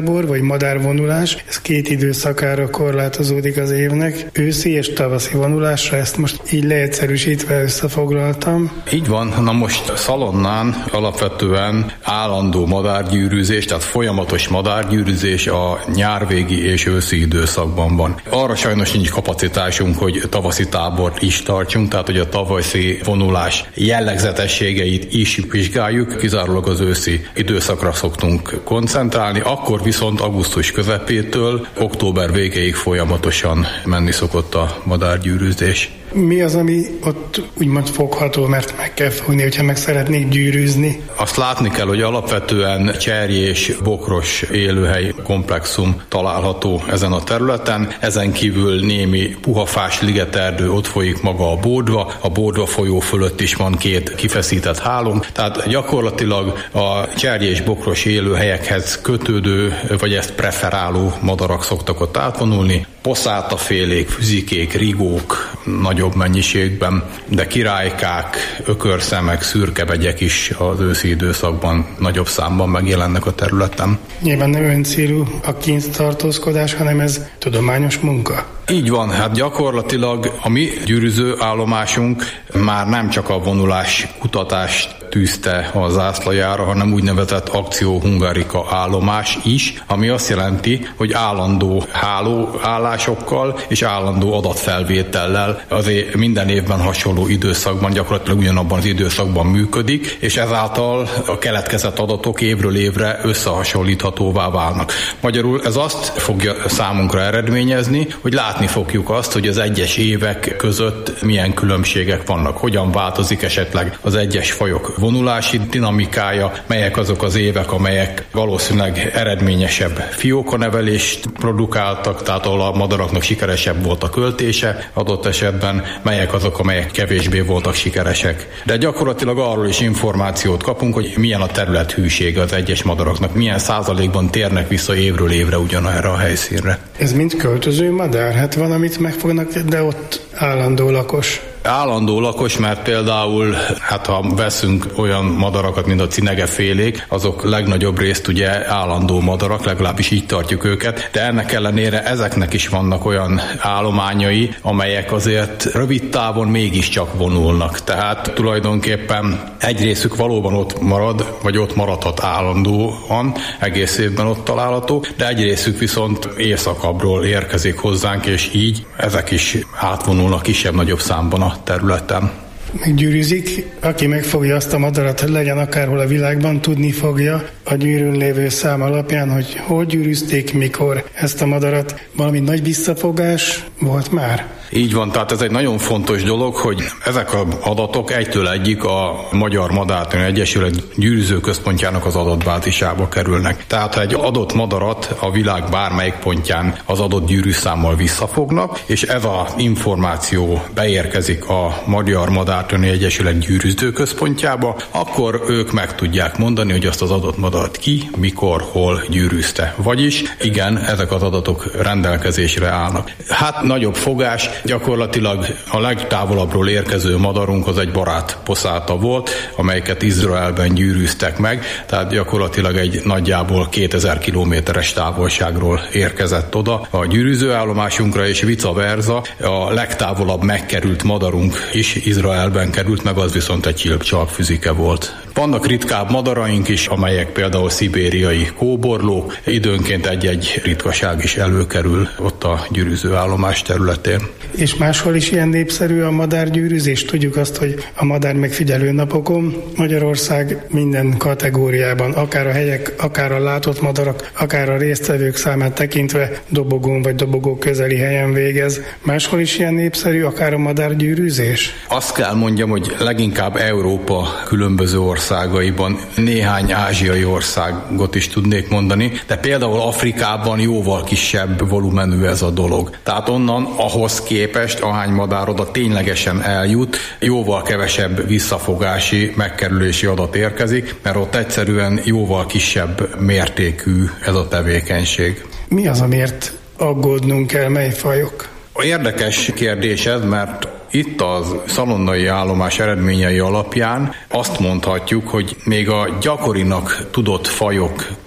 madártábor, vagy madárvonulás, ez két időszakára korlátozódik az évnek, őszi és tavaszi vonulásra, ezt most így leegyszerűsítve összefoglaltam. Így van, na most Szalonnán alapvetően állandó madárgyűrűzés, tehát folyamatos madárgyűrűzés a nyárvégi és őszi időszakban van. Arra sajnos nincs kapacitásunk, hogy tavaszi tábort is tartsunk, tehát hogy a tavaszi vonulás jellegzetességeit is vizsgáljuk, kizárólag az őszi időszakra szoktunk koncentrálni, akkor viszont augusztus közepétől október végéig folyamatosan menni szokott a madárgyűrűzés. Mi az, ami ott úgymond fogható, mert meg kell fogni, hogyha meg szeretnék gyűrűzni? Azt látni kell, hogy alapvetően cserjés, bokros élőhely komplexum található ezen a területen. Ezen kívül némi puhafás ligeterdő, ott folyik maga a Bódva. A Bódva folyó fölött is van két kifeszített hálónk. Tehát gyakorlatilag a cserjés, bokros élőhelyekhez kötődő, vagy ezt preferáló madarak szoktak ott átvonulni. Poszátafélék, füzikék, rigók nagyobb mennyiségben, de királykák, ökörszemek, szürkebegyek is az őszi időszakban nagyobb számban megjelennek a területen. Nyilván nem öncélú a kint tartózkodás, hanem ez tudományos munka. Így van, hát gyakorlatilag a mi gyűrűző állomásunk már nem csak a vonulás kutatást tűzte a zászlajára, hanem úgynevezett Akció Hungarica állomás is, ami azt jelenti, hogy állandó hálóállásokkal és állandó adatfelvétellel azért minden évben hasonló időszakban, gyakorlatilag ugyanabban az időszakban működik, és ezáltal a keletkezett adatok évről évre összehasonlíthatóvá válnak. Magyarul ez azt fogja számunkra eredményezni, hogy látni fogjuk azt, hogy az egyes évek között milyen különbségek vannak, hogyan változik esetleg az egyes fajok vonulási dinamikája, melyek azok az évek, amelyek valószínűleg eredményesebb fiókanevelést produkáltak, tehát ahol a madaraknak sikeresebb volt a költése adott esetben, melyek azok, amelyek kevésbé voltak sikeresek. De gyakorlatilag arról is információt kapunk, hogy milyen a területhűsége az egyes madaraknak, milyen százalékban térnek vissza évről évre ugyanerre a helyszínre. Ez mind költöző madár? Hát van, amit megfognak, de ott állandó lakos. Állandó lakos, mert például, hát ha veszünk olyan madarakat, mint a cinegefélék, azok legnagyobb részt ugye állandó madarak, legalábbis így tartjuk őket, de ennek ellenére ezeknek is vannak olyan állományai, amelyek azért rövid távon mégiscsak vonulnak. Tehát tulajdonképpen egy részük valóban ott marad, vagy ott maradhat állandóan, egész évben ott található, de egy részük viszont északabbról érkezik hozzánk, és így ezek is átvonulnak kisebb-nagyobb számban a területen. Meggyűrűzik, aki megfogja azt a madarat, hogy legyen akárhol a világban, tudni fogja a gyűrűn lévő szám alapján, hogy hol gyűrűzték, mikor ezt a madarat. Valami nagy visszafogás volt már? Így van, tehát ez egy nagyon fontos dolog, hogy ezek az adatok egytől egyik a Magyar Madártani Egyesület gyűrűző központjának az adatbázisába kerülnek. Tehát ha egy adott madarat a világ bármelyik pontján az adott gyűrűszámmal visszafognak, és ez az információ beérkezik a Magyar Madártani Egyesület gyűrűző központjába, akkor ők meg tudják mondani, hogy azt az adott madarat ki, mikor, hol gyűrűzte. Vagyis igen, ezek az adatok rendelkezésre állnak. Hát nagyobb fogás, gyakorlatilag a legtávolabbról érkező madarunk az egy barát poszáta volt, amelyeket Izraelben gyűrűztek meg, tehát gyakorlatilag egy nagyjából kétezer kilométeres távolságról érkezett oda a gyűrűzőállomásunkra, és vice versa, a legtávolabb megkerült madarunk is Izraelben került meg, az viszont egy csirkcsalkfüzike volt. Vannak ritkább madaraink is, amelyek például szibériai kóborlók, időnként egy-egy ritkaság is előkerül ott a gyűrűzőállomás területén. És máshol is ilyen népszerű a madárgyűrűzés? Tudjuk azt, hogy a madár megfigyelő napokon Magyarország minden kategóriában, akár a helyek, akár a látott madarak, akár a résztvevők számát tekintve dobogón vagy dobogó közeli helyen végez. Máshol is ilyen népszerű, akár a madárgyűrűzés? Azt kell mondjam, hogy leginkább Európa különböző országaiban, néhány ázsiai országot is tudnék mondani, de például Afrikában jóval kisebb volumenű ez a dolog. Tehát onnan ahhoz képest, ahány madár oda ténylegesen eljut, jóval kevesebb visszafogási, megkerülési adat érkezik, mert ott egyszerűen jóval kisebb mértékű ez a tevékenység. Mi az, amiért aggódnunk kell, mely fajok? Érdekes kérdés ez, mert itt az szalonnai állomás eredményei alapján azt mondhatjuk, hogy még a gyakorinak tudott fajok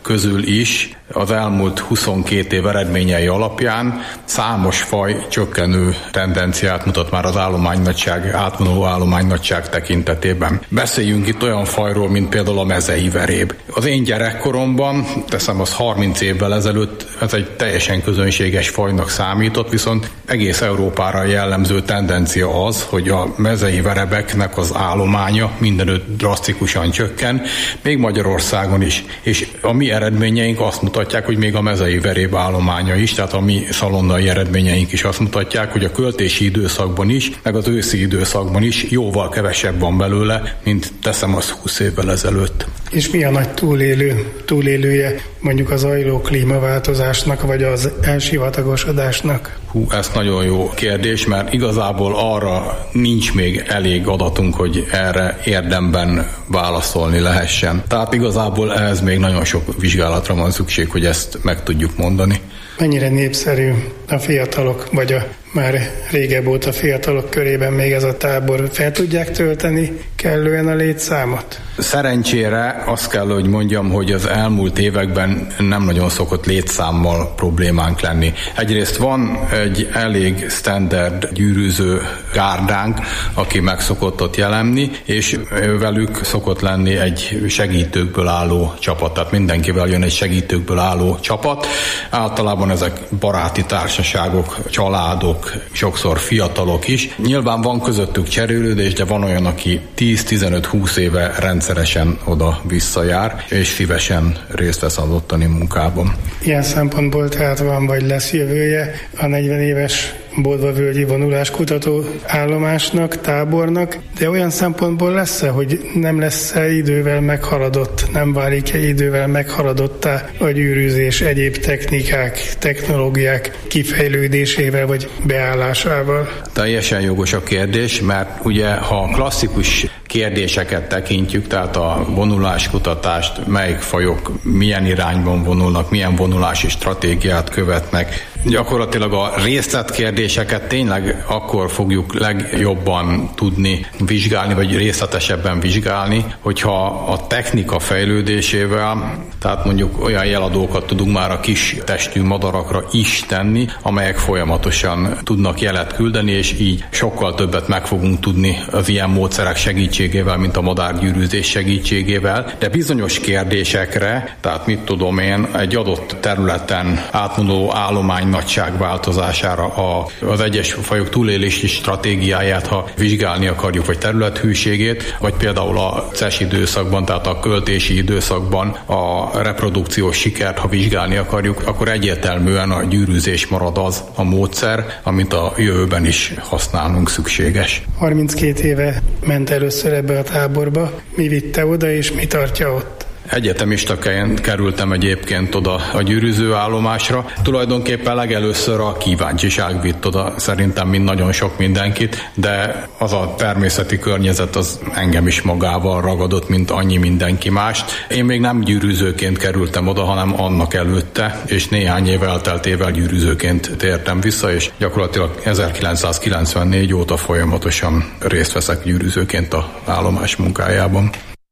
közül is az elmúlt huszonkét év eredményei alapján számos faj csökkenő tendenciát mutat már az állománynagyság, átmenő állománynagyság tekintetében. Beszéljünk itt olyan fajról, mint például a mezei veréb. Az én gyerekkoromban, teszem az harminc évvel ezelőtt, ez egy teljesen közönséges fajnak számított, viszont egész Európára jellemző tendencia az, hogy a mezei verebeknek az állománya mindenütt drasztikusan csökken, még Magyarországon is. És a mi eredményeink azt mutatják, hogy még a mezei veréb állománya is, tehát a mi szalonnai eredményeink is azt mutatják, hogy a költési időszakban is, meg az őszi időszakban is jóval kevesebb van belőle, mint teszem az húsz évvel ezelőtt. És mi a nagy túlélő, túlélője mondjuk az zajló klímaváltozásnak, vagy az elsivatagosodásnak? Hú, ez nagyon jó kérdés, mert igazából arra nincs még elég adatunk, hogy erre érdemben válaszolni lehessen. Tehát igazából ehhez még nagyon sok vizsgálatra van szükség, hogy ezt meg tudjuk mondani. Mennyire népszerű a fiatalok, vagy a már régebb óta fiatalok körében még ez a tábor? Fel tudják tölteni kellően a létszámot? Szerencsére azt kell, hogy mondjam, hogy az elmúlt években nem nagyon szokott létszámmal problémánk lenni. Egyrészt van egy elég standard gyűrűző gárdánk, aki meg szokott ott jelenni, és velük szokott lenni egy segítőkből álló csapat. Tehát mindenkivel jön egy segítőkből álló csapat. Általában ezek baráti társaságok, családok, sokszor fiatalok is. Nyilván van közöttük cserélődés, de van olyan, aki tíz-tizenöt-húsz éve rendszeresen oda visszajár, és szívesen részt vesz az ottani munkában. Ilyen szempontból tehát van, vagy lesz jövője a negyven éves Bodva-völgyi vonuláskutató állomásnak, tábornak, de olyan szempontból lesz-e, hogy nem lesz-e idővel meghaladott, nem válik-e idővel meghaladottá a gyűrűzés egyéb technikák, technológiák kifejlődésével vagy beállásával? Teljesen jogos a kérdés, mert ugye ha klasszikus kérdéseket tekintjük, tehát a vonuláskutatást, melyik fajok milyen irányban vonulnak, milyen vonulási stratégiát követnek. Gyakorlatilag a részletkérdéseket tényleg akkor fogjuk legjobban tudni vizsgálni, vagy részletesebben vizsgálni, hogyha a technika fejlődésével, tehát mondjuk olyan jeladókat tudunk már a kis testű madarakra is tenni, amelyek folyamatosan tudnak jelet küldeni, és így sokkal többet meg fogunk tudni az ilyen módszerek segítségével, mint a madárgyűrűzés segítségével, de bizonyos kérdésekre, tehát mit tudom én, egy adott területen átmondó állomány nagyság változására, a, az egyes fajok túlélési stratégiáját, ha vizsgálni akarjuk, vagy területhűségét, vagy például a cés időszakban, tehát a költési időszakban a reprodukciós sikert, ha vizsgálni akarjuk, akkor egyértelműen a gyűrűzés marad az a módszer, amit a jövőben is használnunk szükséges. harminckét éve ment először ebbe a táborba. Mi vitte oda, és mi tartja ott? Egyetemistaként kerültem egyébként oda a gyűrűző állomásra. Tulajdonképpen legelőször a kíváncsiság vitt oda, szerintem mind nagyon sok mindenkit, de az a természeti környezet az engem is magával ragadott, mint annyi mindenki mást. Én még nem gyűrűzőként kerültem oda, hanem annak előtte, és néhány év elteltével gyűrűzőként tértem vissza, és gyakorlatilag ezerkilencszázkilencvennégy óta folyamatosan részt veszek gyűrűzőként az állomás munkájában.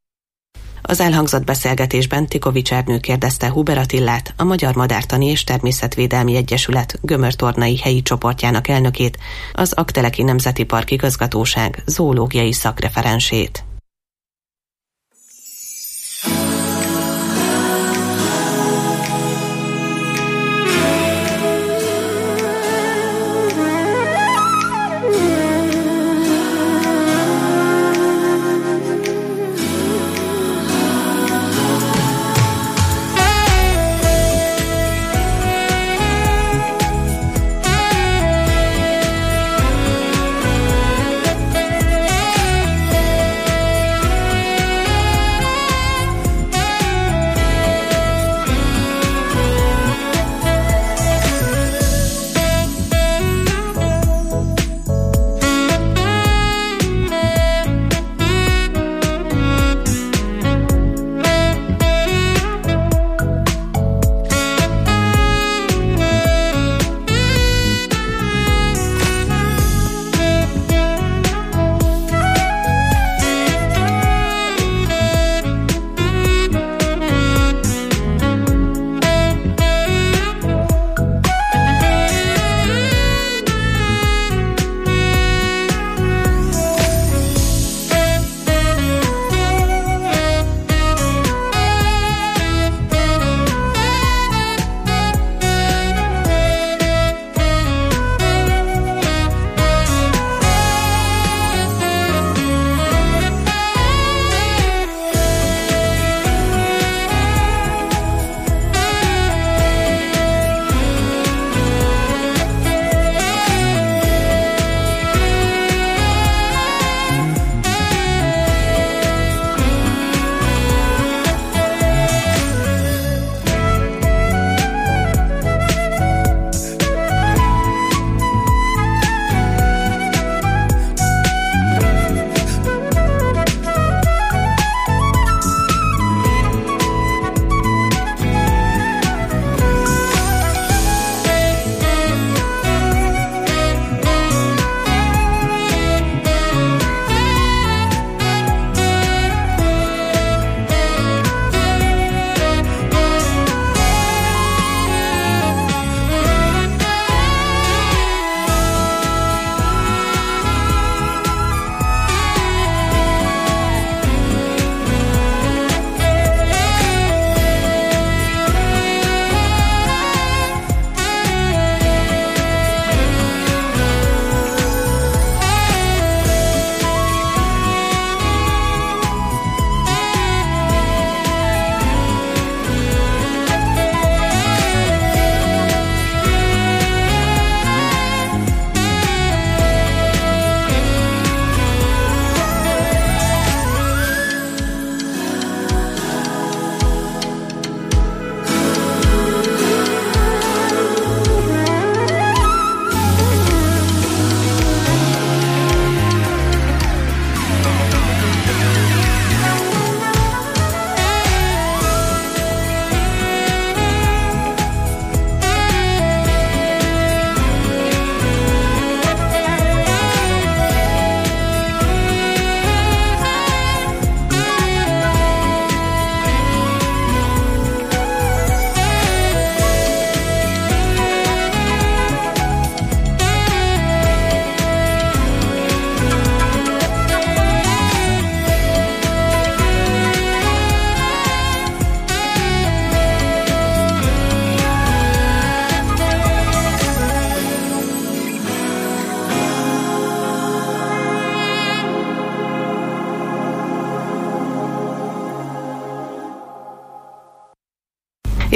Az elhangzott beszélgetésben Tikovics Ernő kérdezte Huber Attillát, a Magyar Madártani és Természetvédelmi Egyesület gömörtornai helyi csoportjának elnökét, az Aggteleki Nemzeti Park Igazgatóság zoológiai szakreferensét.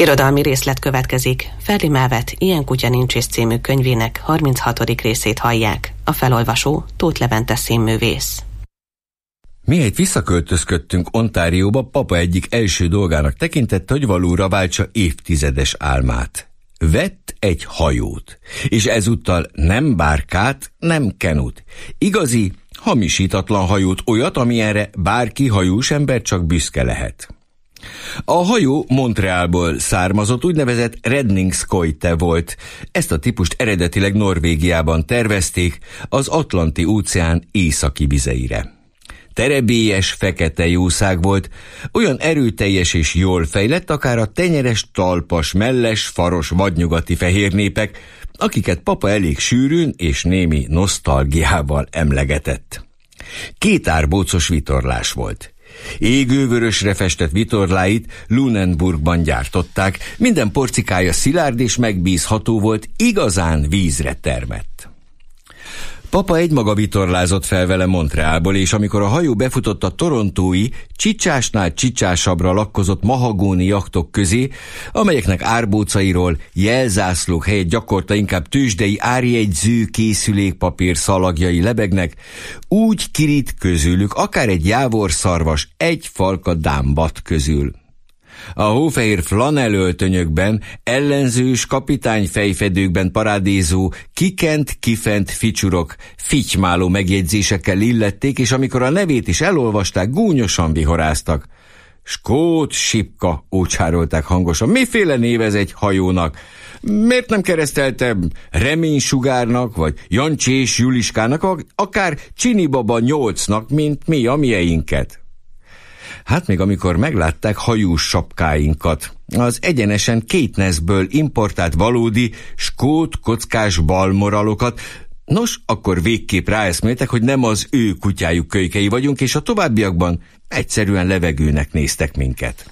Irodalmi részlet következik. Ferdi Melvet Ilyen kutya nincs is című könyvének harminchatodik részét hallják. A felolvasó Tóth Levente színművész. Mihelyt visszaköltözködtünk Ontárióba, papa egyik első dolgának tekintette, hogy valóra váltsa évtizedes álmát. Vett egy hajót, és ezúttal nem bárkát, nem kenut. Igazi, hamisítatlan hajót, olyat, amilyenre bárki hajós ember csak büszke lehet. A hajó Montrealból származott, úgynevezett Redningskoite volt. Ezt a típust eredetileg Norvégiában tervezték, az Atlanti-óceán északi vizeire. Terebélyes, fekete jószág volt, olyan erőteljes és jól fejlett, akár a tenyeres, talpas, melles, faros, vadnyugati fehér népek, akiket papa elég sűrűn és némi nosztalgiával emlegetett. Két árbócos vitorlás volt. Égővörösre festett vitorláit Lunenburgban gyártották, minden porcikája szilárd és megbízható volt, igazán vízre termett. Papa egymaga vitorlázott fel vele Montrealból, és amikor a hajó befutott a torontói, csicsásnál csicsásabbra lakkozott mahagóni jachtok közé, amelyeknek árbócairól jelzászlók helyett gyakorta inkább tőzsdei árjegyző készülékpapír szalagjai lebegnek, úgy kirít közülük akár egy jávorszarvas egy falka dámbat közül. A hófehér flanellöltönyökben, ellenzős kapitányfejfedőkben parádézó, kikent, kifent ficsurok fitymáló megjegyzésekkel illették, és amikor a nevét is elolvasták, gúnyosan vihoráztak. Skót Sipka, ócsárolták hangosan. Miféle név ez egy hajónak? Miért nem keresztelte Reménysugárnak, vagy Jancsés Juliskának, akár Csinibaba nyolcnak, mint mi a mieinket? Hát még amikor meglátták hajós sapkáinkat, az egyenesen Caithnessből importált valódi skót kockás balmoralokat, nos, akkor végképp ráeszméltek, hogy nem az ő kutyájuk kölykei vagyunk, és a továbbiakban egyszerűen levegőnek néztek minket.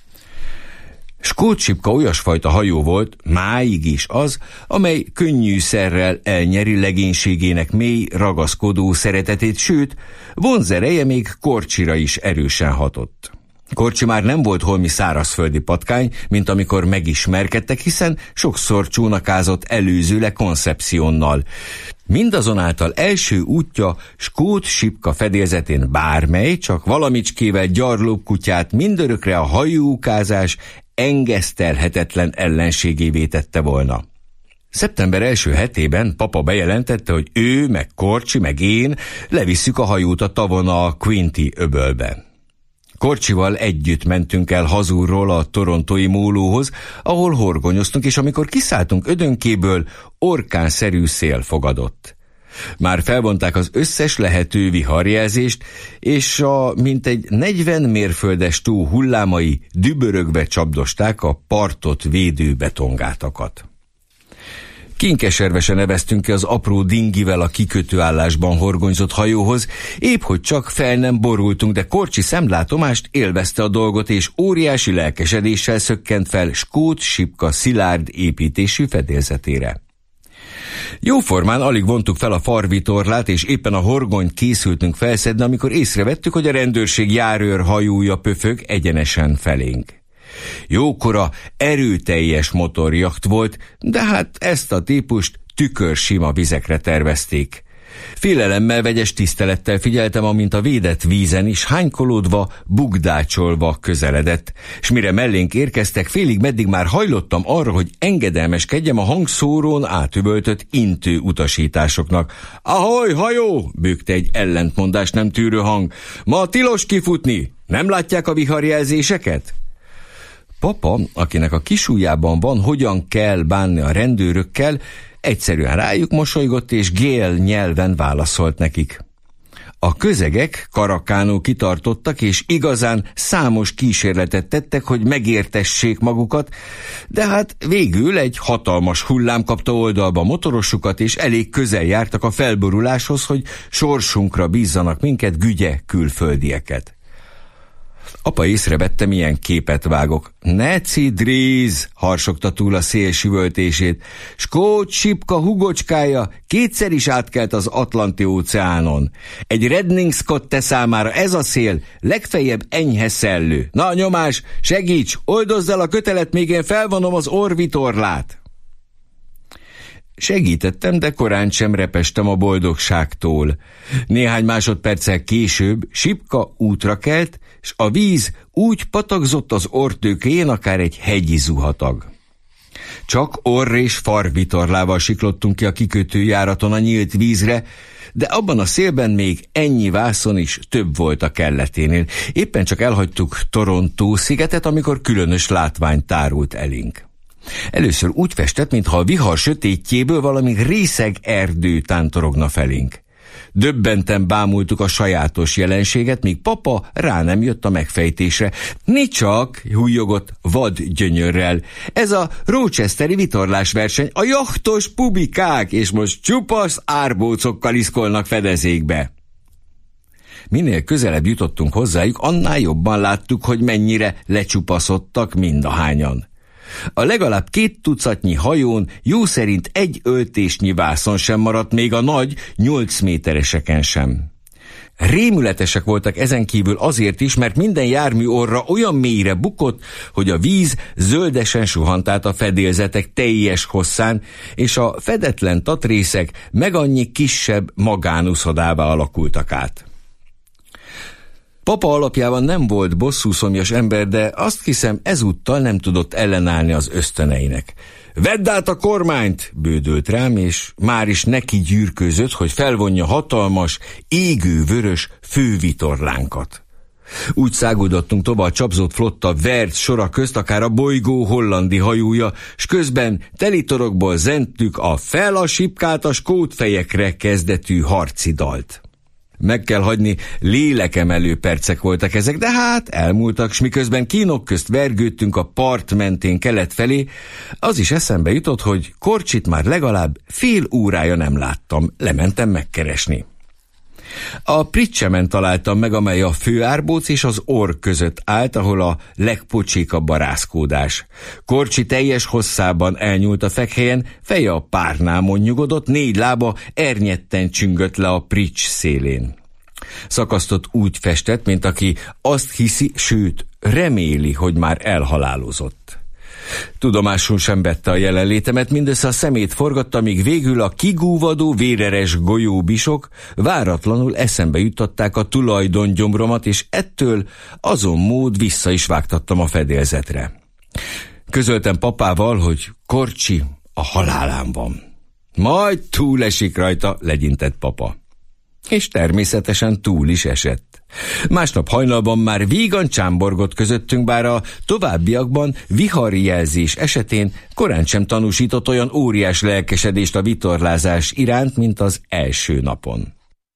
Skót Sipka olyasfajta hajó volt, máig is az, amely könnyűszerrel elnyeri legénységének mély, ragaszkodó szeretetét, sőt, vonzereje még Korcsira is erősen hatott. Korcsi már nem volt holmi szárazföldi patkány, mint amikor megismerkedtek, hiszen sokszor csónakázott előzőle Concepcionnal. Mindazonáltal első útja Skót Sipka fedélzetén bármely, csak valamicskével gyarlóbb kutyát mindörökre a hajókázás engesztelhetetlen ellenségévé tette volna. Szeptember első hetében papa bejelentette, hogy ő, meg Korcsi, meg én levisszük a hajót a tavon a Quinte öbölbe. Korcsival együtt mentünk el hazúrról a torontói mólóhoz, ahol horgonyoztunk, és amikor kiszálltunk ödönkéből, orkánszerű szél fogadott. Már felvonták az összes lehető viharjelzést, és a mintegy negyven mérföldes tó hullámai dübörögve csapdosták a partot védő betongátakat. Kinkeservesen neveztünk ki az apró dingivel a kikötőállásban horgonyzott hajóhoz, épp hogy csak fel nem borultunk, de Korcsi szemlátomást élvezte a dolgot, és óriási lelkesedéssel szökkent fel Skót Sipka szilárd építésű fedélzetére. Jóformán alig vontuk fel a farvitorlát, és éppen a horgonyt készültünk felszedni, amikor észrevettük, hogy a rendőrség járőr hajója pöfög egyenesen felénk. Jókora, erőteljes motorjacht volt, de hát ezt a típust tükörsima vizekre tervezték. Félelemmel, vegyes tisztelettel figyeltem, amint a védett vízen is hánykolódva, bugdácsolva közeledett, s mire mellénk érkeztek, félig meddig már hajlottam arra, hogy engedelmeskedjem a hangszórón átüvöltött intő utasításoknak. Ahoy, hajó! Bőgte egy ellentmondást nem tűrő hang. Ma tilos kifutni! Nem látják a viharjelzéseket? Papa, akinek a kisujjában van, hogyan kell bánni a rendőrökkel, egyszerűen rájuk mosolygott, és gél nyelven válaszolt nekik. A közegek karakánul kitartottak, és igazán számos kísérletet tettek, hogy megértessék magukat, de hát végül egy hatalmas hullám kapta oldalba motorosukat, és elég közel jártak a felboruláshoz, hogy sorsunkra bízzanak minket, gügye külföldieket. Apa észrevette, milyen képet vágok. Ne cidríz, harsogta túl a szél süvöltését. Skót Sipka hugocskája kétszer is átkelt az Atlanti óceánon. Egy Redning Scott te számára ez a szél legfeljebb enyhe szellő. Na nyomás, segíts, oldozz el a kötelet, még én felvonom az orvitorlát. Segítettem, de korán sem repestem a boldogságtól. Néhány másodperccel később Sipka útra kelt, s a víz úgy patakzott az orrtőkéjén, akár egy hegyi zuhatag. Csak orr és farvitorlával siklottunk ki a kikötőjáraton a nyílt vízre, de abban a szélben még ennyi vászon is több volt a kelleténél. Éppen csak elhagytuk Torontó szigetet, amikor különös látvány tárult elénk. Először úgy festett, mintha a vihar sötétjéből valami részeg erdő tántorogna felénk. Döbbenten bámultuk a sajátos jelenséget, míg papa rá nem jött a megfejtésre. Nicsak, hújjogott vad gyönyörrel. Ez a rochesteri vitorlásverseny, a jachtos pubikák, és most csupasz árbócokkal iszkolnak fedezékbe. Minél közelebb jutottunk hozzájuk, annál jobban láttuk, hogy mennyire lecsupaszodtak mindahányan. A legalább két tucatnyi hajón jó szerint egy öltésnyi vászon sem maradt, még a nagy, nyolc métereseken sem. Rémületesek voltak ezen kívül azért is, mert minden jármű orra olyan mélyre bukott, hogy a víz zöldesen suhant át a fedélzetek teljes hosszán, és a fedetlen tatrészek meg annyi kisebb magánuszodává alakultak át. Papa alapjában nem volt bosszúszomjas ember, de azt hiszem ezúttal nem tudott ellenállni az ösztöneinek. Vedd át a kormányt, bődölt rám, és már is neki gyűrkőzött, hogy felvonja hatalmas, égő vörös fővitorlánkat. Úgy száguldottunk tovább a csapzott flotta vert sora közt, akár a bolygó hollandi hajója, s közben telitorokból zentük a fel a Sipkát a skótfejekre kezdetű harci dalt. Meg kell hagyni, lélekemelő percek voltak ezek, de hát elmúltak, s miközben kínok közt vergődtünk a part mentén kelet felé, az is eszembe jutott, hogy Korcsit már legalább fél órája nem láttam, lementem megkeresni. A Pritchemen találtam meg, amely a főárbóc és az orr között állt, ahol a legpocsékabb a rázkódás. Korcsi teljes hosszában elnyúlt a fekhelyen, feje a párnámon nyugodott, négy lába ernyetten csüngött le a Pritch szélén. Szakasztott úgy festett, mint aki azt hiszi, sőt, reméli, hogy már elhalálozott. Tudomásul sem vette a jelenlétemet, mindössze a szemét forgatta, míg végül a kigúvadó véreres golyóbisok váratlanul eszembe juttatták a tulajdongyomromat, és ettől azon mód vissza is vágtattam a fedélzetre. Közöltem papával, hogy Korcsi a halálán van. Majd túlesik rajta, legyintett papa. És természetesen túl is esett. Másnap hajnalban már vígan csámborgott közöttünk, bár a továbbiakban vihari jelzés esetén korán sem tanúsított olyan óriás lelkesedést a vitorlázás iránt, mint az első napon.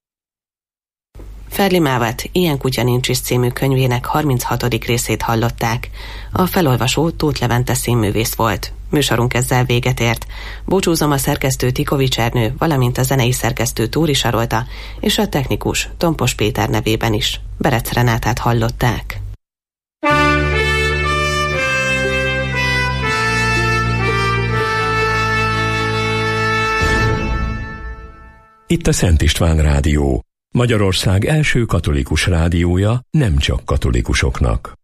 Ferli Mávat Ilyen kutya nincs is című könyvének harminchatodik részét hallották. A felolvasó Tóth Levente színművész volt. Műsorunk ezzel véget ért. Búcsúzom a szerkesztő Tikovics Ernő, valamint a zenei szerkesztő Túri Sarolta, és a technikus Tompos Péter nevében is. Berec Renátát hallották. Itt a Szent István Rádió, Magyarország első katolikus rádiója nem csak katolikusoknak.